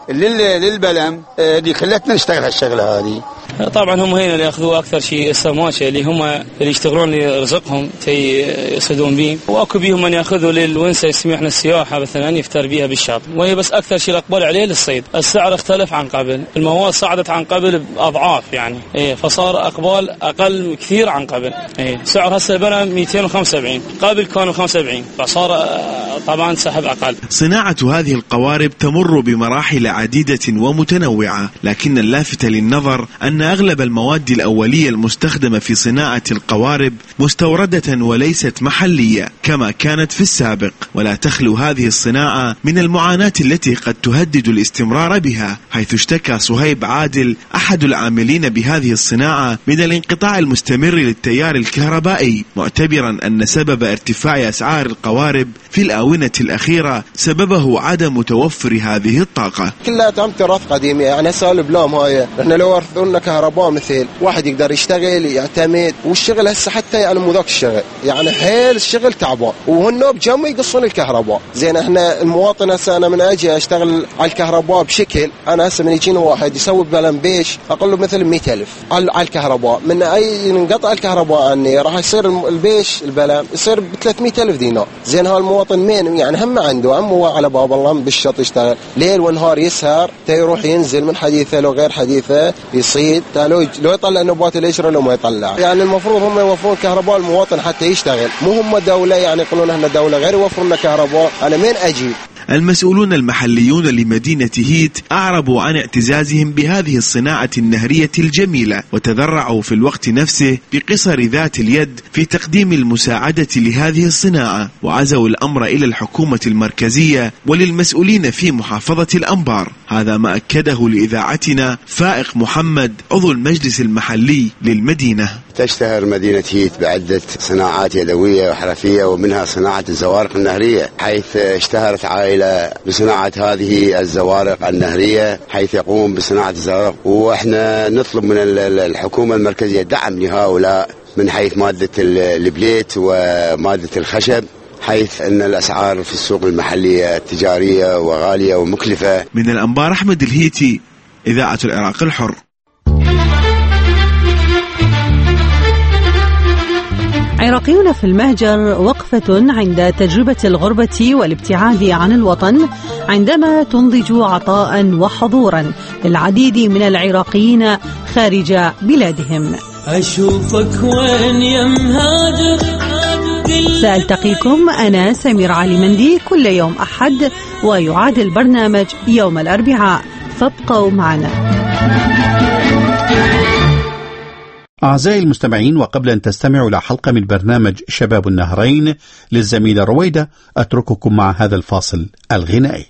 للبلم اللي خلتنا نشتغل هالشغلة هذه. طبعا هم هنا اللي ياخذوا اكثر شيء السماشه، اللي هم اللي يشتغلون لرزقهم يصيدون به، واكو بيهم من ياخذوا للونسه يسمحنا السياحه مثلا يفتر بها بالشاطئ، وهي بس اكثر شيء الاقبال عليه للصيد. السعر اختلف عن قبل، المواد صعدت عن قبل باضعاف يعني، ايه فصار اقبال اقل كثير عن قبل. ايه سعر هسه البنا مئتين وخمسة وسبعين، قبل كانوا خمسة وسبعين، فصار طبعا سحب اقل. صناعه هذه القوارب تمر بمراحل عديده ومتنوعه، لكن اللافت للنظر أن أغلب المواد الأولية المستخدمة في صناعة القوارب مستوردة وليست محلية كما كانت في السابق، ولا تخلو هذه الصناعة من المعاناة التي قد تهدد الاستمرار بها، حيث اشتكى صهيب عادل أحد العاملين بهذه الصناعة من الانقطاع المستمر للتيار الكهربائي، معتبرا أن سبب ارتفاع أسعار القوارب في الآونة الأخيرة سببه عدم توفر هذه الطاقة. كلها تعم تراث قديمة، يعني هسه البلام هاي احنا لو ورثونا كهرباء مثل واحد يقدر يشتغل يعتمد، والشغل هسه حتى يعني مو ذاك الشغل، يعني حيل الشغل تعبان، وهن بجم يقصون الكهرباء. زين احنا المواطن هسه انا من اجي اشتغل على الكهرباء بشكل، انا هسه من يجيني واحد يسوي بلم بيش اقول له مثل مئة ألف على الكهرباء، من اي انقطع الكهرباء عني راح يصير البيش البلم يصير ب ثلاثمئة ألف دينار. زين هالمواطن مين يعني هم عنده هم هو على باب الله بالشط يشتغل ليل ونهار يسهر، يروح ينزل من حديثه لو غير حديثه يصيد، لو لو يطلع نبات القشره لو ما يطلع. يعني المفروض هم يوفرون كهرباء المواطن حتى يشتغل، مو هم دوله يعني يقولون احنا دوله غير يوفرون كهرباء. انا مين اجيب؟ المسؤولون المحليون لمدينة هيت أعربوا عن اعتزازهم بهذه الصناعة النهرية الجميلة، وتذرعوا في الوقت نفسه بقصر ذات اليد في تقديم المساعدة لهذه الصناعة، وعزوا الأمر إلى الحكومة المركزية وللمسؤولين في محافظة الأنبار. هذا ما أكده لإذاعتنا فائق محمد عضو المجلس المحلي للمدينة. تشتهر مدينة هيت بعدة صناعات يدوية وحرفية، ومنها صناعة الزوارق النهرية، حيث اشتهرت عائلة إلى بصناعة هذه الزوارق النهرية، حيث يقوم بصناعة الزوارق. وإحنا نطلب من الحكومة المركزية دعم لهؤلاء من حيث مادة البليت ومادة الخشب، حيث أن الأسعار في السوق المحلية التجارية وغالية ومكلفة. من الأنبار أحمد الهيتي، إذاعة العراق الحر. عراقيون في المهجر، وقفة عند تجربة الغربة والابتعاد عن الوطن عندما تنضج عطاء وحضورا للعديد من العراقيين خارج بلادهم. أشوفك وين يا مهاجر. سألتقيكم أنا سمير علي مندي كل يوم أحد، ويعاد البرنامج يوم الأربعاء، فابقوا معنا. أعزائي المستمعين، وقبل أن تستمعوا إلى حلقة من برنامج شباب النهرين للزميلة رويدة، أترككم مع هذا الفاصل الغنائي.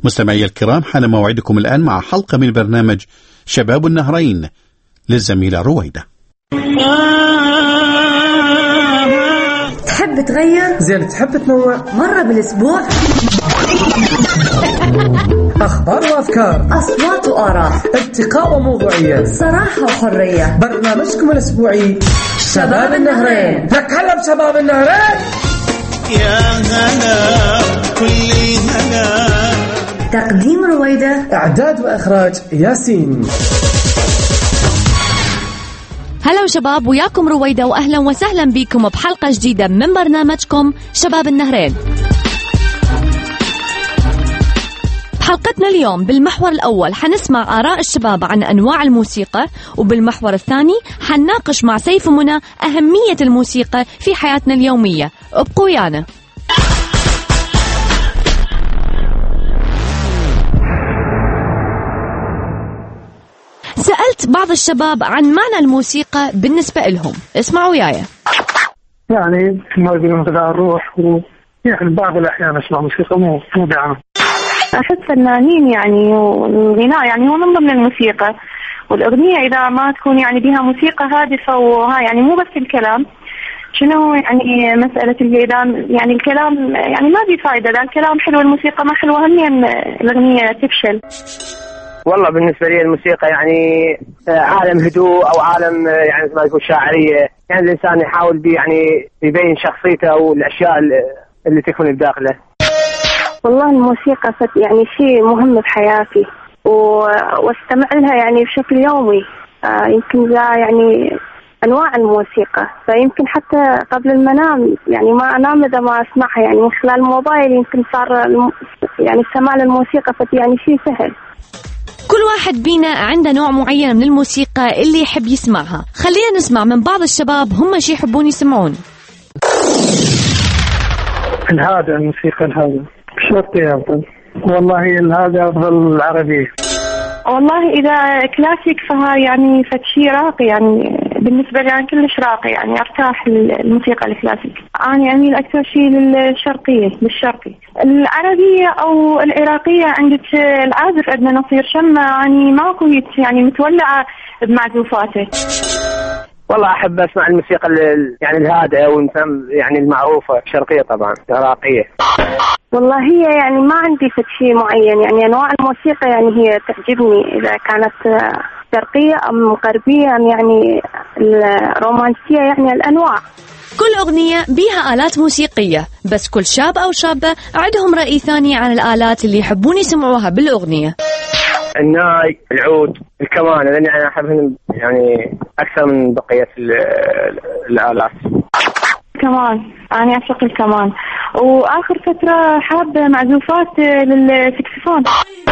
مستمعي الكرام، حان موعدكم الآن مع حلقة من برنامج شباب النهرين للزميلة رويدة. تحب تغير؟ زين. تحب تنوع؟ مرة بالأسبوع. أخبار وأفكار، أصوات وآراء، ارتقاء وموضوعية، صراحة وحرية. برنامجكم الأسبوعي شباب النهرين. نتكلم شباب النهرين. يا هلا كل هلا. تقديم رويدة، إعداد وإخراج ياسين. هلا وشباب، وياكم رويدة، وأهلا وسهلا بكم بحلقة جديدة من برنامجكم شباب النهرين. بحلقتنا اليوم بالمحور الأول حنسمع آراء الشباب عن أنواع الموسيقى، وبالمحور الثاني حنناقش مع سيف ومنى أهمية الموسيقى في حياتنا اليومية. ابقوا ويانا. سألت بعض الشباب عن معنى الموسيقى بالنسبة لهم، اسمعوا وياي. يعني ما يقولون غذاء الروح، ويعني بعض الأحيان أسمع موسيقى مو مو بعام. أحس فنانين يعني، والغناء يعني هو من ضمن الموسيقى، والأغنية إذا ما تكون يعني بها موسيقى هادفة وها يعني مو بس الكلام، شنو يعني مسألة اللي إذا يعني الكلام يعني ما بي فايدة، إذا الكلام حلو الموسيقى ما حلوة هم الأغنية تفشل. والله بالنسبة لي الموسيقى يعني عالم هدوء أو عالم يعني ما يقول شاعرية، يعني الإنسان يحاول بي يعني يبين شخصيته والأشياء اللي تكون بداخله. والله الموسيقى يعني شيء مهم بحياتي، واستمع لها يعني بشكل يومي. آه يمكن ذا يعني أنواع الموسيقى، فيمكن حتى قبل المنام يعني ما أنام إذا ما أسمعها، يعني من خلال الموبايل يمكن صار الم... يعني استماع للموسيقى فت يعني شيء سهل. كل واحد بينا عنده نوع معين من الموسيقى اللي يحب يسمعها. خلينا نسمع من بعض الشباب هم شي يحبون يسمعون. الهادئ، الموسيقى الهادئ شرطي أفضل. والله الهادئ أفضل العربي. والله إذا كلاسيك فها يعني فتشي راقي، يعني بالنسبة لي يعني كلش راقي، يعني أرتاح الموسيقى الكلاسيك. أنا أميل أكثر شيء للشرقية للشرقي. العربية أو العراقية عندك العازف عندنا نصير شمة، يعني ماكو يعني متولعة بمعزوفاته. والله أحب أسمع الموسيقى يعني الهادئة والمسم يعني المعروفة، الشرقية طبعا العراقية. والله هي يعني ما عندي شيء معين، يعني أنواع الموسيقى يعني هي تعجبني، إذا كانت شرقية أم غربية أم يعني الرومانسية، يعني الأنواع. كل أغنية بيها آلات موسيقية، بس كل شاب أو شابة عندهم رأي ثاني عن الآلات اللي يحبون يسمعوها بالأغنية. الناي، العود، الكمان، لأن أنا أحبهم يعني أكثر من بقية الآلات. كمان أنا أعشق الكمان، وآخر فترة حابة معزوفات للسكسفون.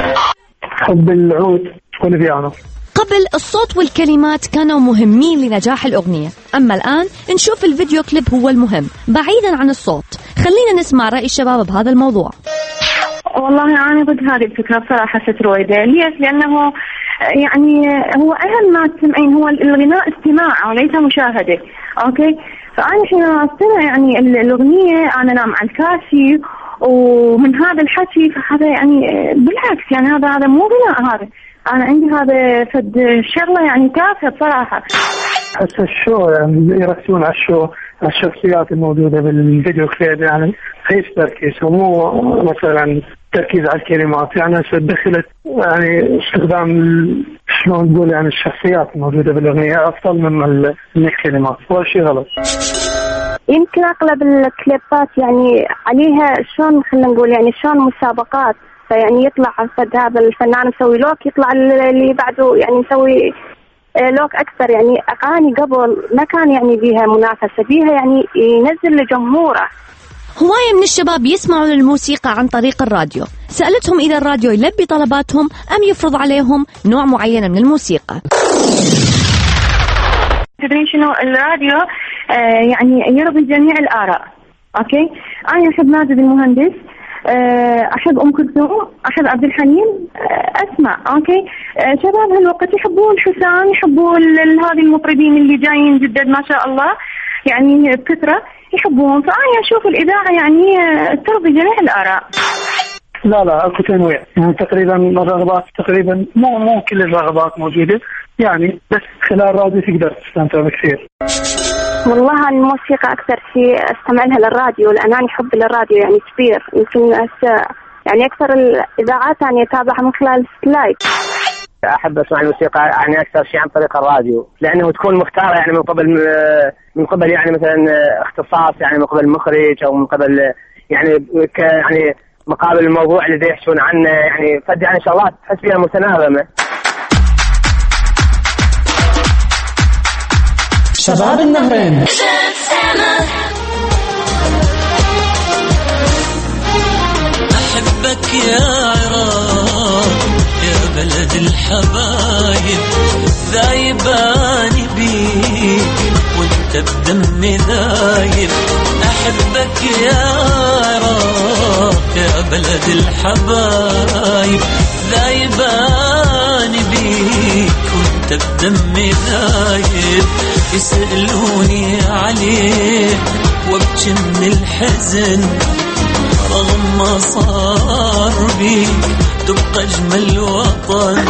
حب العود والبيانو. قبل الصوت والكلمات كانوا مهمين لنجاح الأغنية، أما الآن نشوف الفيديو كليب هو المهم بعيدا عن الصوت. خلينا نسمع رأي الشباب بهذا الموضوع. والله أنا ضد هذه الفكرة بصراحة ست رويدة. ليش؟ لأنه يعني هو أهم ما تسمعين هو الغناء استماع وليس مشاهدة. أوكي، فأنا حين أستمع يعني الأغنية أنا نام على الكاسي، ومن هذا الحكي فهذا يعني بالعكس، يعني هذا هذا مو غناء، هذا أنا عندي هذا فد شغلة يعني تافهة بصراحة. بس الشو يعني يركزون على الشو، على الشخصيات الموجودة بالفيديو كليب، يعني هيش تركيز، ومو مثلا تركيز على الكلمات. يعني دخلت يعني استخدام شلون نقول يعني الشخصيات الموجودة بالأغنية أفضل من الكلمات، ولا شيء غلط. يمكن أغلب الكليبات يعني عليها شلون خلينا نقول يعني شلون مسابقات، فيعني يطلع فد هذا الفنان مسوي لوك، يطلع اللي بعده يعني مسوي لوك أكثر. يعني أغاني قبل ما كان يعني بيها منافسة، بيها يعني ينزل لجمهوره. هواية من الشباب يسمعوا للموسيقى عن طريق الراديو. سألتهم إذا الراديو يلبي طلباتهم أم يفرض عليهم نوع معين من الموسيقى. تدرين شنو الراديو آه يعني يرضي جميع الآراء. أوكي، أنا أحب ماجد المهندس، أحب أم كلثوم، أحب عبد الحليم، أسمع. أوكي، شباب هالوقت يحبون حسان، يحبون هذه المطربين اللي جايين جدد ما شاء الله يعني بكثرة يحبون. فأنا أشوف الإذاعة يعني ترضي جميع الآراء. لا لا اكو تنويع، يعني تقريبا الرغبات تقريبا مو مو كل الرغبات موجوده، يعني بس خلال الراديو تقدر تستمتع بكثير. والله الموسيقى أكثر شيء أستمع لها للراديو، لأن أنا حب للراديو يعني كبير. يمكن يعني أكثر الإذاعات يعني أتابعها من خلال السلايد. أحب أسمع الموسيقى يعني أكثر شيء عن طريق الراديو، لأنه تكون مختارة يعني من قبل من قبل يعني مثلا اختصاص، يعني من قبل مخرج أو من قبل يعني ك يعني مقابل الموضوع اللي يحشون عنه، يعني فد يعني شغلات تحس فيها متناغمة. شباب النهرين. أحبك يا عراق يا بلد الحبايب، ذايباني بيك وانت بدمي ذايب. أحبك يا عراق يا بلد الحبايب، ذايباني بيك وانت بدمي ذايب. يسألوني عليك وابكي من الحزن، رغم ما صار بيك تبقى أجمل وطن.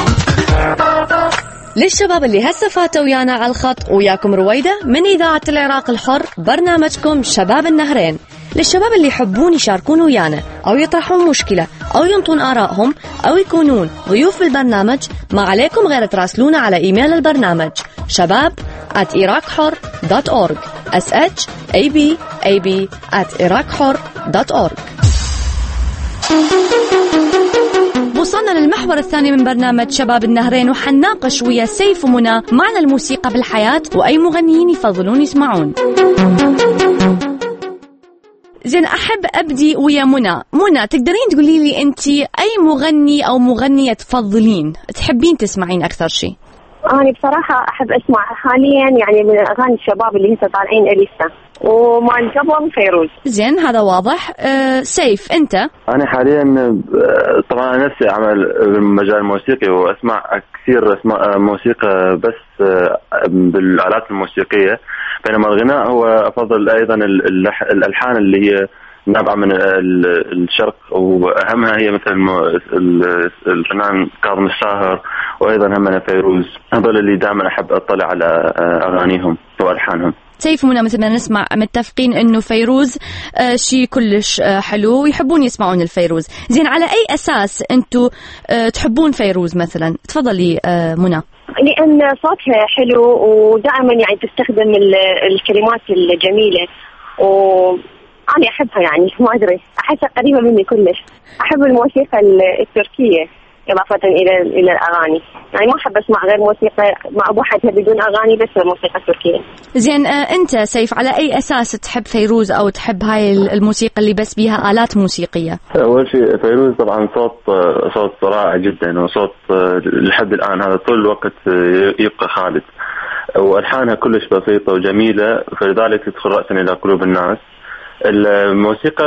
للشباب اللي هسه فاتوا ويانا على الخط، وياكم رويدة من إذاعة العراق الحر، برنامجكم شباب النهرين. للشباب اللي يحبون يشاركون ويانا أو يطرحون مشكلة أو ينطون آرائهم أو يكونون ضيوف بالبرنامج، ما عليكم غير تراسلونا على إيميل البرنامج شباب at iraqhor dot org s h a b a b at iraqhor dot org. وصلنا للمحور الثاني من برنامج شباب النهرين، وحنناقش ويا سيف ومنى معنى الموسيقى بالحياة وأي مغنيين يفضلون يسمعون. زين، أحب أبدي ويا منى. منى، تقدرين تقولي لي أنت أي مغني أو مغنية تفضلين تحبين تسمعين أكثر شيء؟ أنا بصراحة أحب أسمع حاليا يعني من أغاني الشباب اللي هسه طالعين إليسا ومال قبل فيروز. زين، هذا واضح. أه سيف، أنت؟ أنا حاليا طبعا نفسي أعمل بالمجال الموسيقي وأسمع كثير أسمع موسيقى بس بالآلات الموسيقية، بينما الغناء هو أفضل أيضا الألحان اللي هي نابعة من الشرق، وأهمها هي مثل الفنان كاظم الساهر وأيضا همنا فيروز. هذول اللي دائما أحب أطلع على أغانيهم وألحانهم. سيف ومنى مثل ما نسمع متفقين إنه فيروز آه شيء كلش آه حلو ويحبون يسمعون الفيروز. زين، على أي أساس أنتوا آه تحبون فيروز مثلا؟ تفضلي آه منى. لأن صوتها حلو ودائما يعني تستخدم الكلمات الجميلة، وأنا أحبها يعني ما أدري، أحسها قريبة مني كلش. أحب الموسيقى التركية إضافة إلى إلى الأغاني، يعني ما أحب أسمع غير موسيقى مع بوحدها بدون أغاني، بس الموسيقى التركية. زين، آه أنت سيف على أي أساس تحب فيروز أو تحب هاي الموسيقى اللي بس بيها آلات موسيقية؟ أول شيء فيروز طبعا صوت صوت رائع جدا، وصوت لحد الآن هذا طول الوقت يبقى خالد، وألحانها كلش بسيطة وجميلة، فلذلك تدخل رأسا إلى قلوب الناس. الموسيقى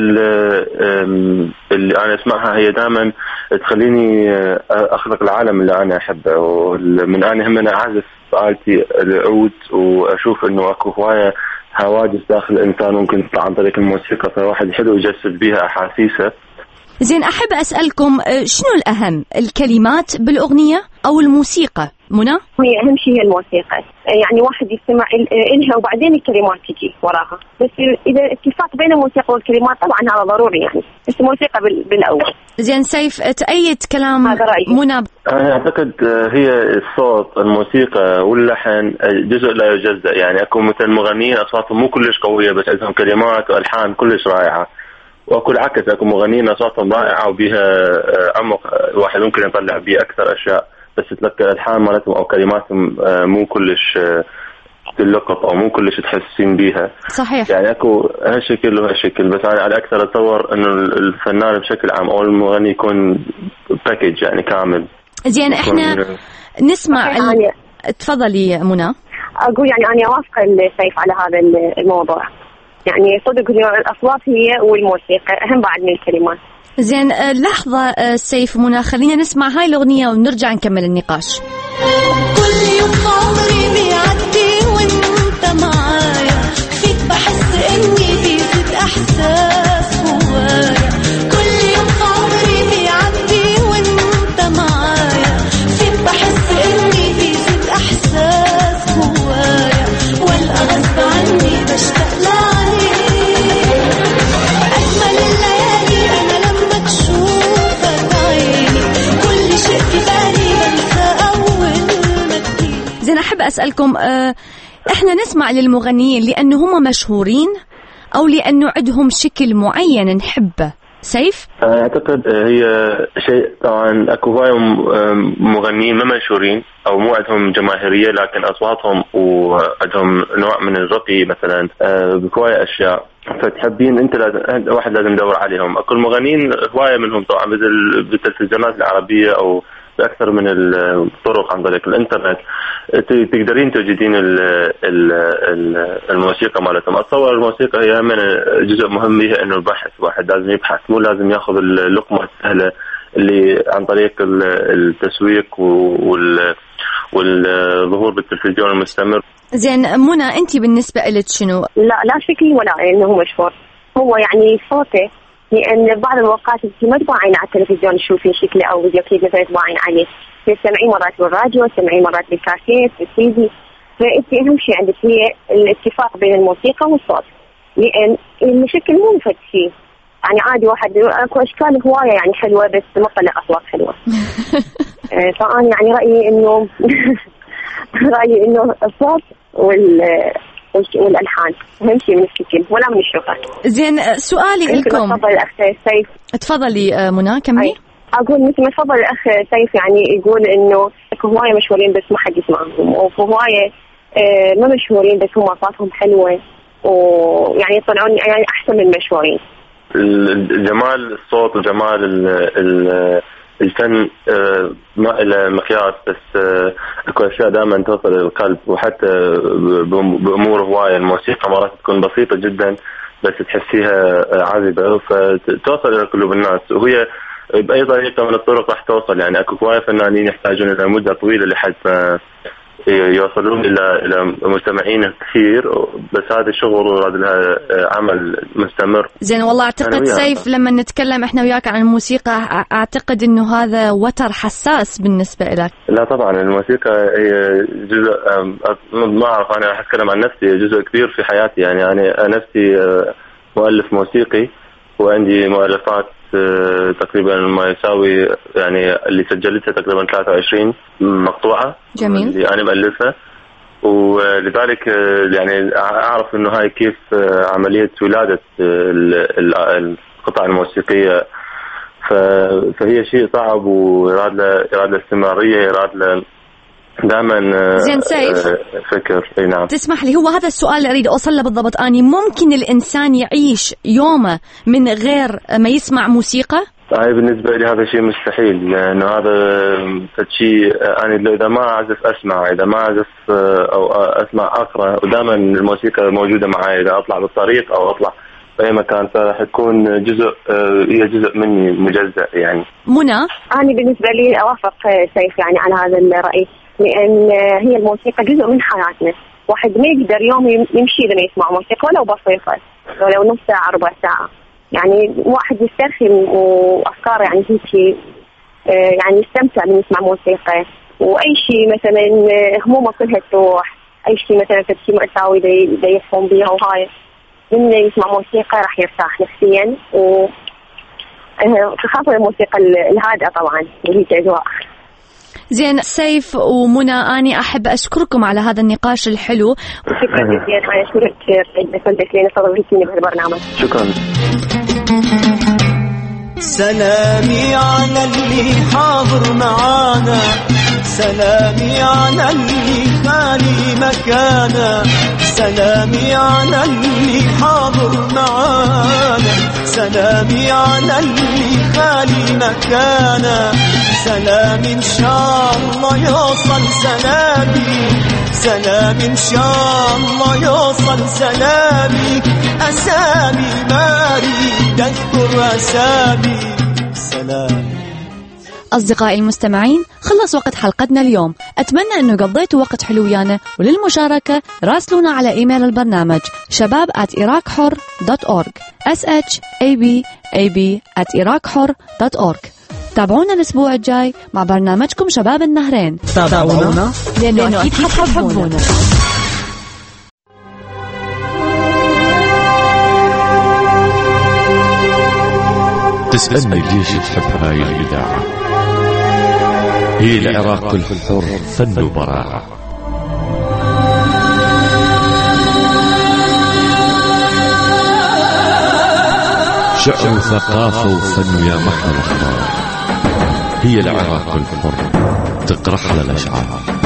اللي أنا أسمعها هي دائما تخليني أخلق العالم اللي أنا أحبه، ومن أنا هم أنا أعزف آلتي العود وأشوف إنه أكو هواية حواجز داخل الإنسان ممكن تطلع عن طريق الموسيقى، فواحد حلو يجسد بيها أحاسيسه. زين، أحب أسألكم شنو الأهم، الكلمات بالأغنية أو الموسيقى؟ منى؟ هي أهم شيء هي الموسيقى، يعني واحد يستمع إلها وبعدين الكلمات تجي وراها، بس إذا اتفاق بين الموسيقى والكلمات طبعا هذا ضروري يعني، بس الموسيقى بالأول. زين سيف، تأيد كلام منى؟ أنا أعتقد هي الصوت، الموسيقى واللحن جزء لا يجزأ، يعني أكو مثل مغنيين أصواتهم مو كلش قوية بس عندهم كلمات وألحان كلش رائعة، واكو العكس، اكو مغنيين اصواتهم رائعه وبيها عمق الواحد ممكن يطلع بيه اكثر اشياء، بس تلقى الحان مالتهم او كلماتهم مو كلش تلقط او مو كلش تحسين بيها. صحيح، يعني اكو هالشكل وهالشكل، بس انا على اكثر اتصور انه الفنان بشكل عام او المغني يكون باكيج يعني كامل. زين، احنا نسمع ال... تفضلي منى. اقول يعني انا اوافق السيف على هذا الموضوع، يعني صدق الأصوات هي والموسيقى أهم بعد من الكلمات. زين، لحظة سيف منى، خلينا نسمع هاي الأغنية ونرجع نكمل النقاش. كل يوم عمري بيعدي وانت معايا، فيك بحس اني بيزيد احساس جوايا، كل يوم عمري حابة أسألكم آه إحنا نسمع للمغنيين لأنه هم مشهورين أو لأنه عندهم شكل معين نحبه؟ سيف؟ أعتقد هي شيء طبعا أكو هواي مغنيين ما مشهورين أو مو عندهم جماهيرية لكن أصواتهم وعندهم نوع من الرقي مثلا بهواية أشياء فتحبين أنت لازم واحد لازم يدور عليهم. أكو المغنيين هواية منهم طبعا مثل بالتلفزيونات العربية أو بأكثر من الطرق عن طريق الإنترنت تقدرين توجدين الموسيقى مالتهم. أتصور الموسيقى هي من جزء مهم بها إنه البحث، واحد لازم يبحث مو لازم يأخذ اللقمة السهلة اللي عن طريق التسويق والظهور بالتلفزيون المستمر. زين منى، أنت بالنسبة لك شنو؟ لا لا شكلي ولا إنه هو مشهور، هو يعني صوته، لأن بعض الأوقات أنت ما تباعين على التلفزيون تشوفين شكله أو فيديو كليب مثلا تباعين عليه، تسمعين مرات بالراديو، تسمعين مرات بالكاسيت بالسيدي، فأنت أهم شيء عندك هي الاتفاق بين الموسيقى والصوت، لأن الشكل مو مفيد فيه. يعني عادي واحد أكو أشكال هواية يعني حلوة بس ما طلع أصوات حلوة. فأنا يعني رأيي إنه رأيي إنه الصوت وال والألحان أهم شيء من الشكل ولا من الشغل. زين سؤالي لكم. تفضل الأخ سيف. تفضلي منى كملي. أقول مثل ما تفضل الأخ سيف، يعني يقول إنه أكو هواية مشهورين بس ما حد يسمعهم، وهواية ما مشهورين بس هم أصواتهم حلوة ويعني يطلعون يعني أحسن من مشهورين. جمال الصوت وجمال ال ال الفن ما إلى مقياس، بس أكو أشياء دائما توصل للقلب، وحتى بأمور هواية الموسيقى مرات تكون بسيطة جدا بس تحسيها عذبة فتوصل إلى قلوب الناس، وهي بأي طريقة من الطرق راح توصل. يعني أكو هواية فنانين يحتاجون إلى مدة طويلة لحد ما يوصلون إلى إلى مستمعين كثير، بس هذا الشغل هذا لها عمل مستمر. زين والله أعتقد سيف لما نتكلم إحنا وياك عن الموسيقى أعتقد إنه هذا وتر حساس بالنسبة لك. لا طبعا الموسيقى هي جزء، ما أعرف أنا راح أتكلم عن نفسي، جزء كبير في حياتي. يعني أنا نفسي مؤلف موسيقي وعندي مؤلفات تقريبا ما يساوي يعني اللي سجلتها تقريبا ثلاثة وعشرين مقطوعة. جميل. اللي أنا مؤلفها، ولذلك يعني أعرف إنه هاي كيف عملية ولادة القطع الموسيقية، فهي شيء صعب ويراد له يراد له استمرارية، يراد له دائما. زين سيف فكر. اي نعم. تسمح لي، هو هذا السؤال اللي اريد اوصل له بالضبط. اني ممكن الانسان يعيش يومه من غير ما يسمع موسيقى؟ هاي بالنسبه لي هذا شيء مستحيل، لانه هذا شيء انا اذا ما اعزف اسمع، اذا ما اعزف او اسمع اقرا، ودائما الموسيقى موجوده معي اذا اطلع بالطريق او اطلع في اي مكان، فراح تكون جزء هي جزء مني مجزء. يعني منى، انا بالنسبه لي اوافق سيف يعني على هذا الراي، لأن هي الموسيقى جزء من حياتنا. واحد ما يقدر يوم يمشي لما يسمع موسيقى ولو بسيطة، ولو نص ساعة ربع ساعة. يعني واحد يسترخي وأفكار يعني هيك يعني يستمتع من يسمع موسيقى، وأي شيء مثلا همومه كلها تروح، أي شيء مثلا في شيء مأساوي دا يفهم بيها وهاي، من يسمع موسيقى راح يرتاح نفسيا، و خاصة الموسيقى الهادئة طبعا اللي هي أجواء. زين سيف ومنى، أني أحب أشكركم على هذا النقاش الحلو. شكرا جزيلا، أنا أشكرك كثير لأنك تضيفيني بهالبرنامج. شكرا. سلامي على اللي حاضر معانا، سلامي على اللي خالي مكانا، سلامي على اللي حاضر معانا، سلامي على اللي خالي مكانا، سلام إن شاء الله يوصل سلامي، سلام إن شاء الله يوصل سلامي، أسامي ما أريد أذكر أسامي، سلام. أصدقائي المستمعين، خلص وقت حلقتنا اليوم. أتمنى أنه قضيتوا وقت حلو ويانا، وللمشاركة راسلونا على إيميل البرنامج شباب at iraq hor dot org s h a b a b at iraq hor dot org. تابعونا الأسبوع الجاي مع برنامجكم شباب النهرين. تابعونا لأنه أكيد حتحبونا. تسألني ليش تحب هاي الإذاعة؟ هي العراق الحر فن وبراعة. شعر وثقافة وفن يا محلى الأخبار، هي العراق الحر تقرح على الأشعار.